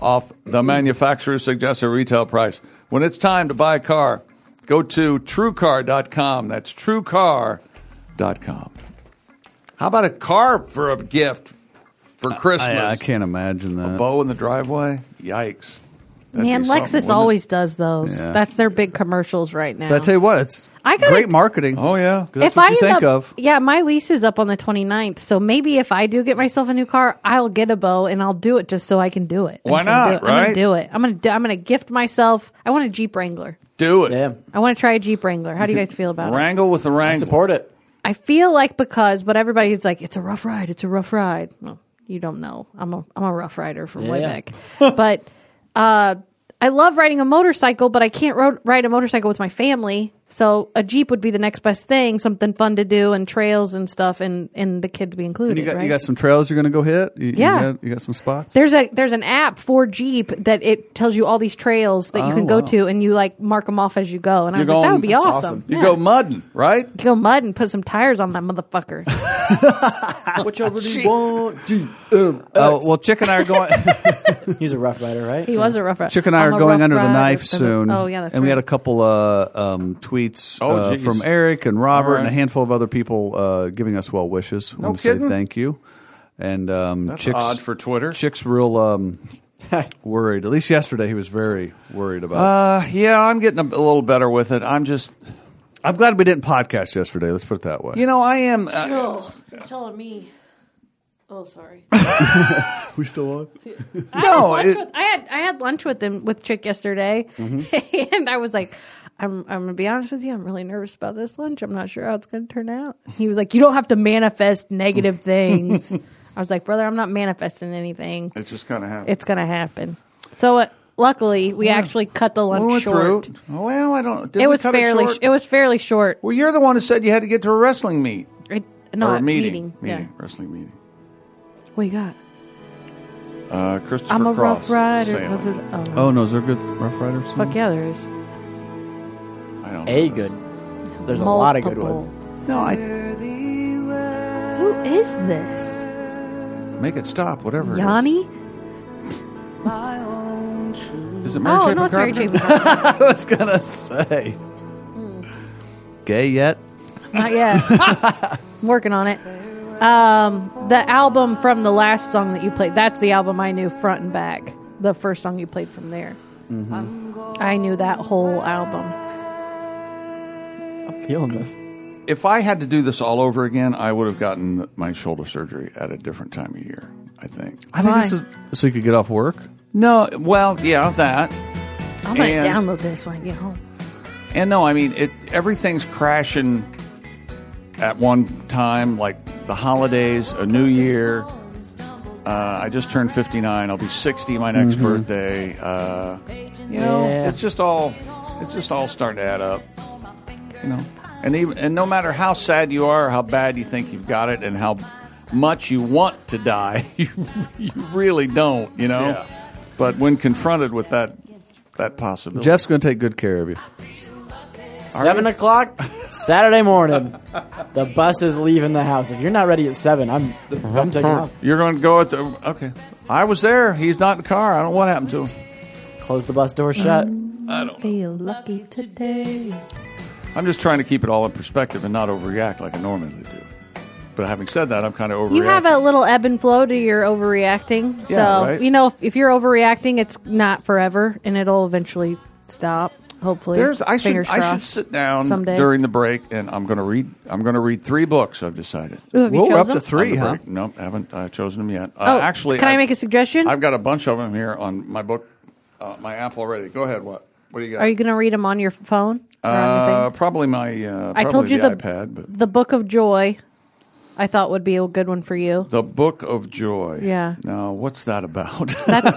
off the manufacturer's suggested retail price. When it's time to buy a car, go to true car dot com. That's true car dot com. How about a car for a gift for Christmas? I, I can't imagine that. A bow in the driveway? Yikes. That'd Man, be something, Lexus wouldn't it? always does those. Yeah. That's their big commercials right now. But I tell you what, it's I gotta- great marketing. Oh, yeah. That's if what I you end think up, of. yeah, my lease is up on the twenty-ninth, so maybe if I do get myself a new car, I'll get a bow and I'll do it just so I can do it. I Why just wanna not, do it. I'm gonna right? do it. I'm gonna do, I'm gonna gift myself. I want a Jeep Wrangler. Do it. Damn. I want to try a Jeep Wrangler. How do you guys feel about it? Wrangle with the I wrangle. support it. I feel like because, but everybody's like, it's a rough ride. It's a rough ride. Well, you don't know. I'm a I'm a rough rider from way Yeah. back, but uh, I love riding a motorcycle, but I can't ro- ride a motorcycle with my family. So a Jeep would be the next best thing, something fun to do and trails and stuff, and, and the kids be included. And you got right? you got some trails you're going to go hit. You, Yeah. you got, you got some spots. There's a there's an app for Jeep that it tells you all these trails that you Oh, can go wow. to, and you like mark them off as you go. And I You're was like, that going- would be that's awesome. awesome. You Yeah. go mudding, right? You go mud and put some tires on that motherfucker. Whichever you want. D M Oh well, Chick and I are going. He's a rough rider, right? He was a rough rider. Chick and I I'm are a going rough under the rider. knife soon. Oh yeah, that's and right. we had a couple uh, um, tweets Oh, uh, geez. from Eric and Robert All right. and a handful of other people uh, giving us well wishes. I No want to say kidding? thank you. And um, That's Chick's, odd for Twitter. Chick's real um, worried. At least yesterday, he was very worried about. Uh, yeah, I'm getting a, a little better with it. I'm just, I'm glad we didn't podcast yesterday. Let's put it that way. you know, I am. Uh, Oh, you're telling me. Oh, sorry. we still on? I No, had lunch it- with, I had I had lunch with him with Chick yesterday, and I was like, I'm I'm gonna be honest with you, I'm really nervous about this lunch. I'm not sure how it's gonna turn out. He was like, you don't have to manifest negative things. I was like, brother, I'm not manifesting anything. it's just kind of happened. It's gonna happen. So uh, luckily, we actually cut the lunch We went short. through. Well, I don't. Did It we was cut fairly It, short? it was fairly short. Well, you're the one who said you had to get to a wrestling meet. It, no, or a a meeting. meeting. Meeting. Yeah. Wrestling meeting. What you got? Uh, Christopher I'm a Cross, rough rider. Salem. What's it- Oh, no. Oh no, is there good Rough Riders? Fuck yeah, there is. I don't A know. good. There's a lot of good Multiple. ones. No, I Who is this? make it stop. Whatever. Yanni? It is. Is it Mary Oh, Chapin no, it's Mary Carpenter? Chapin. I was gonna say. Gay yet? Not yet. I'm working on it. Um, the album from the last song that you played, that's the album I knew front and back. The first song you played from there. I knew that whole album. I'm feeling this. If I had to do this all over again, I would have gotten my shoulder surgery at a different time of year. I think. I think this Why? is so you could get off work. No, well, yeah, that. I'm going to And- download this when I get home. And no, I mean, it. Everything's crashing at one time, like the holidays, a new year. Uh, I just turned fifty-nine. I'll be sixty my next birthday. Uh, you know, Yeah. it's just all, it's just all starting to add up. You know, and even and no matter how sad you are, or how bad you think you've got it, and how much you want to die, you, you really don't. You know, Yeah. but when confronted with that that possibility, Jeff's going to take good care of you. Seven o'clock Saturday morning. The bus is leaving the house. If you're not ready at seven, I'm I'm taking off. You're going to go at the okay. I was there. He's not in the car. I don't know what happened to him. Close the bus door shut. Feel lucky today. I'm just trying to keep it all in perspective and not overreact like I normally do. But having said that, I'm kind of overreacting. You have a little ebb and flow to your overreacting. So, Yeah, right. you know, if, if you're overreacting, it's not forever and it'll eventually stop, hopefully. There's I should Fingers I should crossed. sit down Someday. during the break and I'm going to read I'm going to read three books. I've decided. Ooh, have you Whoa, we're up chosen? to three, On the huh? break. Nope, haven't uh, chosen them yet. Oh, Uh, actually, can I I've- make a suggestion? I've got a bunch of them here on my book, uh, my app already. Go ahead. What? What do you got? Are you going to read them on your phone? Or on uh, anything? probably my. Uh, I told probably you the, the iPad, but the Book of Joy, I thought would be a good one for you. the Book of Joy. Yeah. Now, what's that about? That's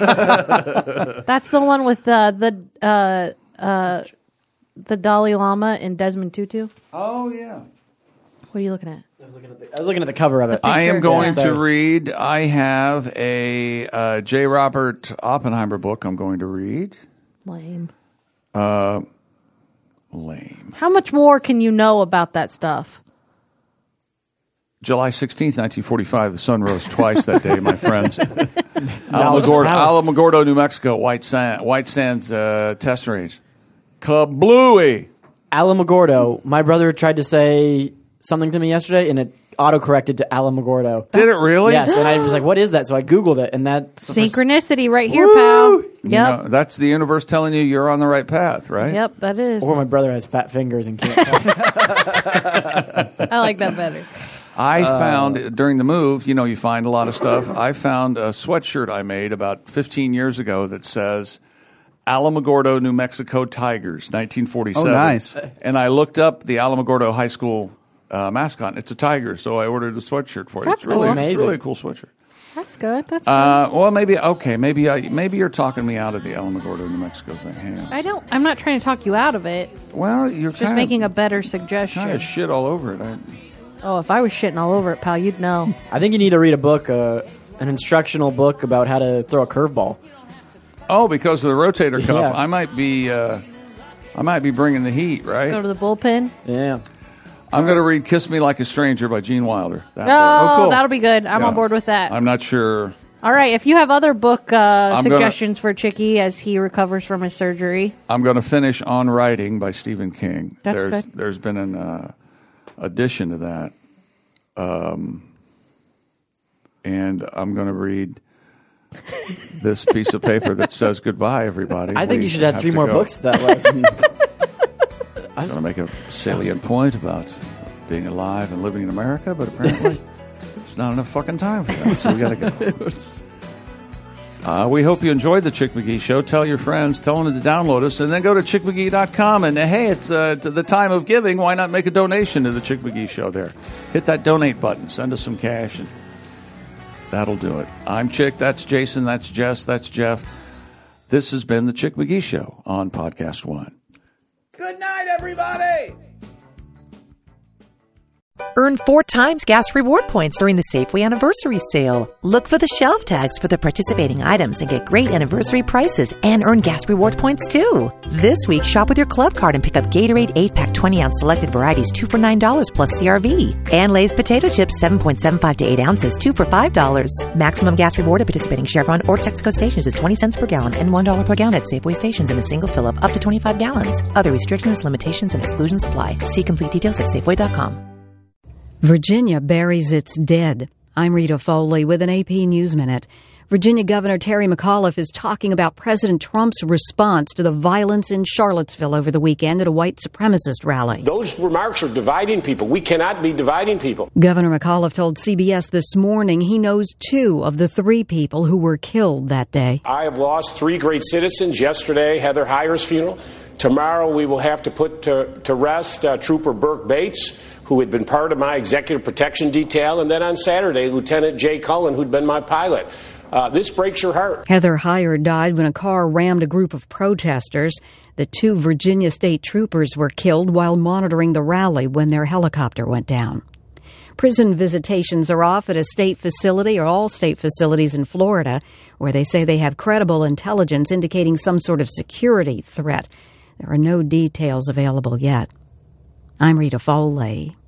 that's the one with uh, the uh, uh, the Dalai Lama and Desmond Tutu. oh yeah. What are you looking at? I was looking at the, I was looking at the cover of it. The I am picture. going Yeah, to sorry. read. I have a uh, J. Robert Oppenheimer book. I'm going to read. Lame. Uh, lame. How much more can you know about that stuff? July sixteenth, nineteen forty-five. The sun rose twice that day, my friends. Alamogordo, Power. Alamogordo, New Mexico, White Sand, White Sands uh, test range. Kablooey. Alamogordo. My brother tried to say something to me yesterday, and it auto-corrected to Alamogordo. Did it really? Yes, and I was like, what is that? So I Googled it, and that... Synchronicity right here, pal. Yep. You know, that's the universe telling you you're on the right path, right? Yep, that is. Or my brother has fat fingers and can't talk. I like that better. I found during the move, you know, you find a lot of stuff. I found a sweatshirt I made about fifteen years ago that says Alamogordo, New Mexico Tigers, nineteen forty-seven. Oh, nice. And I looked up the Alamogordo High School uh, mascot. It's a tiger, so I ordered a sweatshirt for you. That's It's really, cool. it's Amazing. really a cool sweatshirt. That's good. That's Uh, well, maybe okay. Maybe I, maybe you're talking me out of the Alamogordo, New Mexico thing. Hang on. I don't. I'm not trying to talk you out of it. Well, you're Just kind making of, a better suggestion. kind of shit all over it. I, Oh, if I was shitting all over it, pal, you'd know. I think you need to read a book, uh, an instructional book about how to throw a curveball. oh, because of the rotator cuff, Yeah. I might be. Uh, I might be bringing the heat, right? Go to the bullpen. Yeah. I'm going to read "Kiss Me Like a Stranger" by Gene Wilder. That Oh, book. cool. that'll be good. I'm Yeah. on board with that. I'm not sure. All right. If you have other book uh, gonna- suggestions for Chicky as he recovers from his surgery, I'm going to finish "On Writing" by Stephen King. That's there's, good. There's been an uh, addition to that, um, and I'm going to read this piece of paper that says "Goodbye, everybody." I think We you should add have three to more go. books to that list. I'm going to make a salient point about being alive and living in America, but apparently there's not enough fucking time for that, so we got to go. Uh, we hope you enjoyed the Chick McGee Show. Tell your friends, tell them to download us, and then go to chick mcgee dot com. And uh, hey, it's uh, the time of giving. Why not make a donation to the Chick McGee Show there? Hit that donate button. Send us some cash, and that'll do it. I'm Chick. That's Jason. That's Jess. That's Jeff. This has been the Chick McGee Show on Podcast One. Good night, everybody. Earn four times gas reward points during the Safeway Anniversary Sale. Look for the shelf tags for the participating items and get great anniversary prices and earn gas reward points too. This week, shop with your club card and pick up Gatorade eight pack twenty ounce selected varieties two for nine dollars plus C R V. And Lay's potato chips seven point seven five to eight ounces two for five dollars. Maximum gas reward at participating Chevron or Texaco stations is twenty cents per gallon and one dollar per gallon at Safeway stations in a single fill-up up to twenty-five gallons. Other restrictions, limitations, and exclusions apply. See complete details at Safeway dot com. Virginia buries its dead. I'm Rita Foley with an A P News Minute. Virginia Governor Terry McAuliffe is talking about President Trump's response to the violence in Charlottesville over the weekend at a white supremacist rally. Those remarks are dividing people. We cannot be dividing people. Governor McAuliffe told C B S this morning he knows two of the three people who were killed that day. I have lost three great citizens. Yesterday, Heather Heyer's funeral. Tomorrow, we will have to put to, to rest uh, Trooper Burke Bates, who had been part of my executive protection detail. And then on Saturday, Lieutenant Jay Cullen, who'd been my pilot. Uh, this breaks your heart. Heather Heyer died when a car rammed a group of protesters. The two Virginia state troopers were killed while monitoring the rally when their helicopter went down. Prison visitations are off at a state facility or all state facilities in Florida, where they say they have credible intelligence indicating some sort of security threat. There are no details available yet. I'm Rita Foley.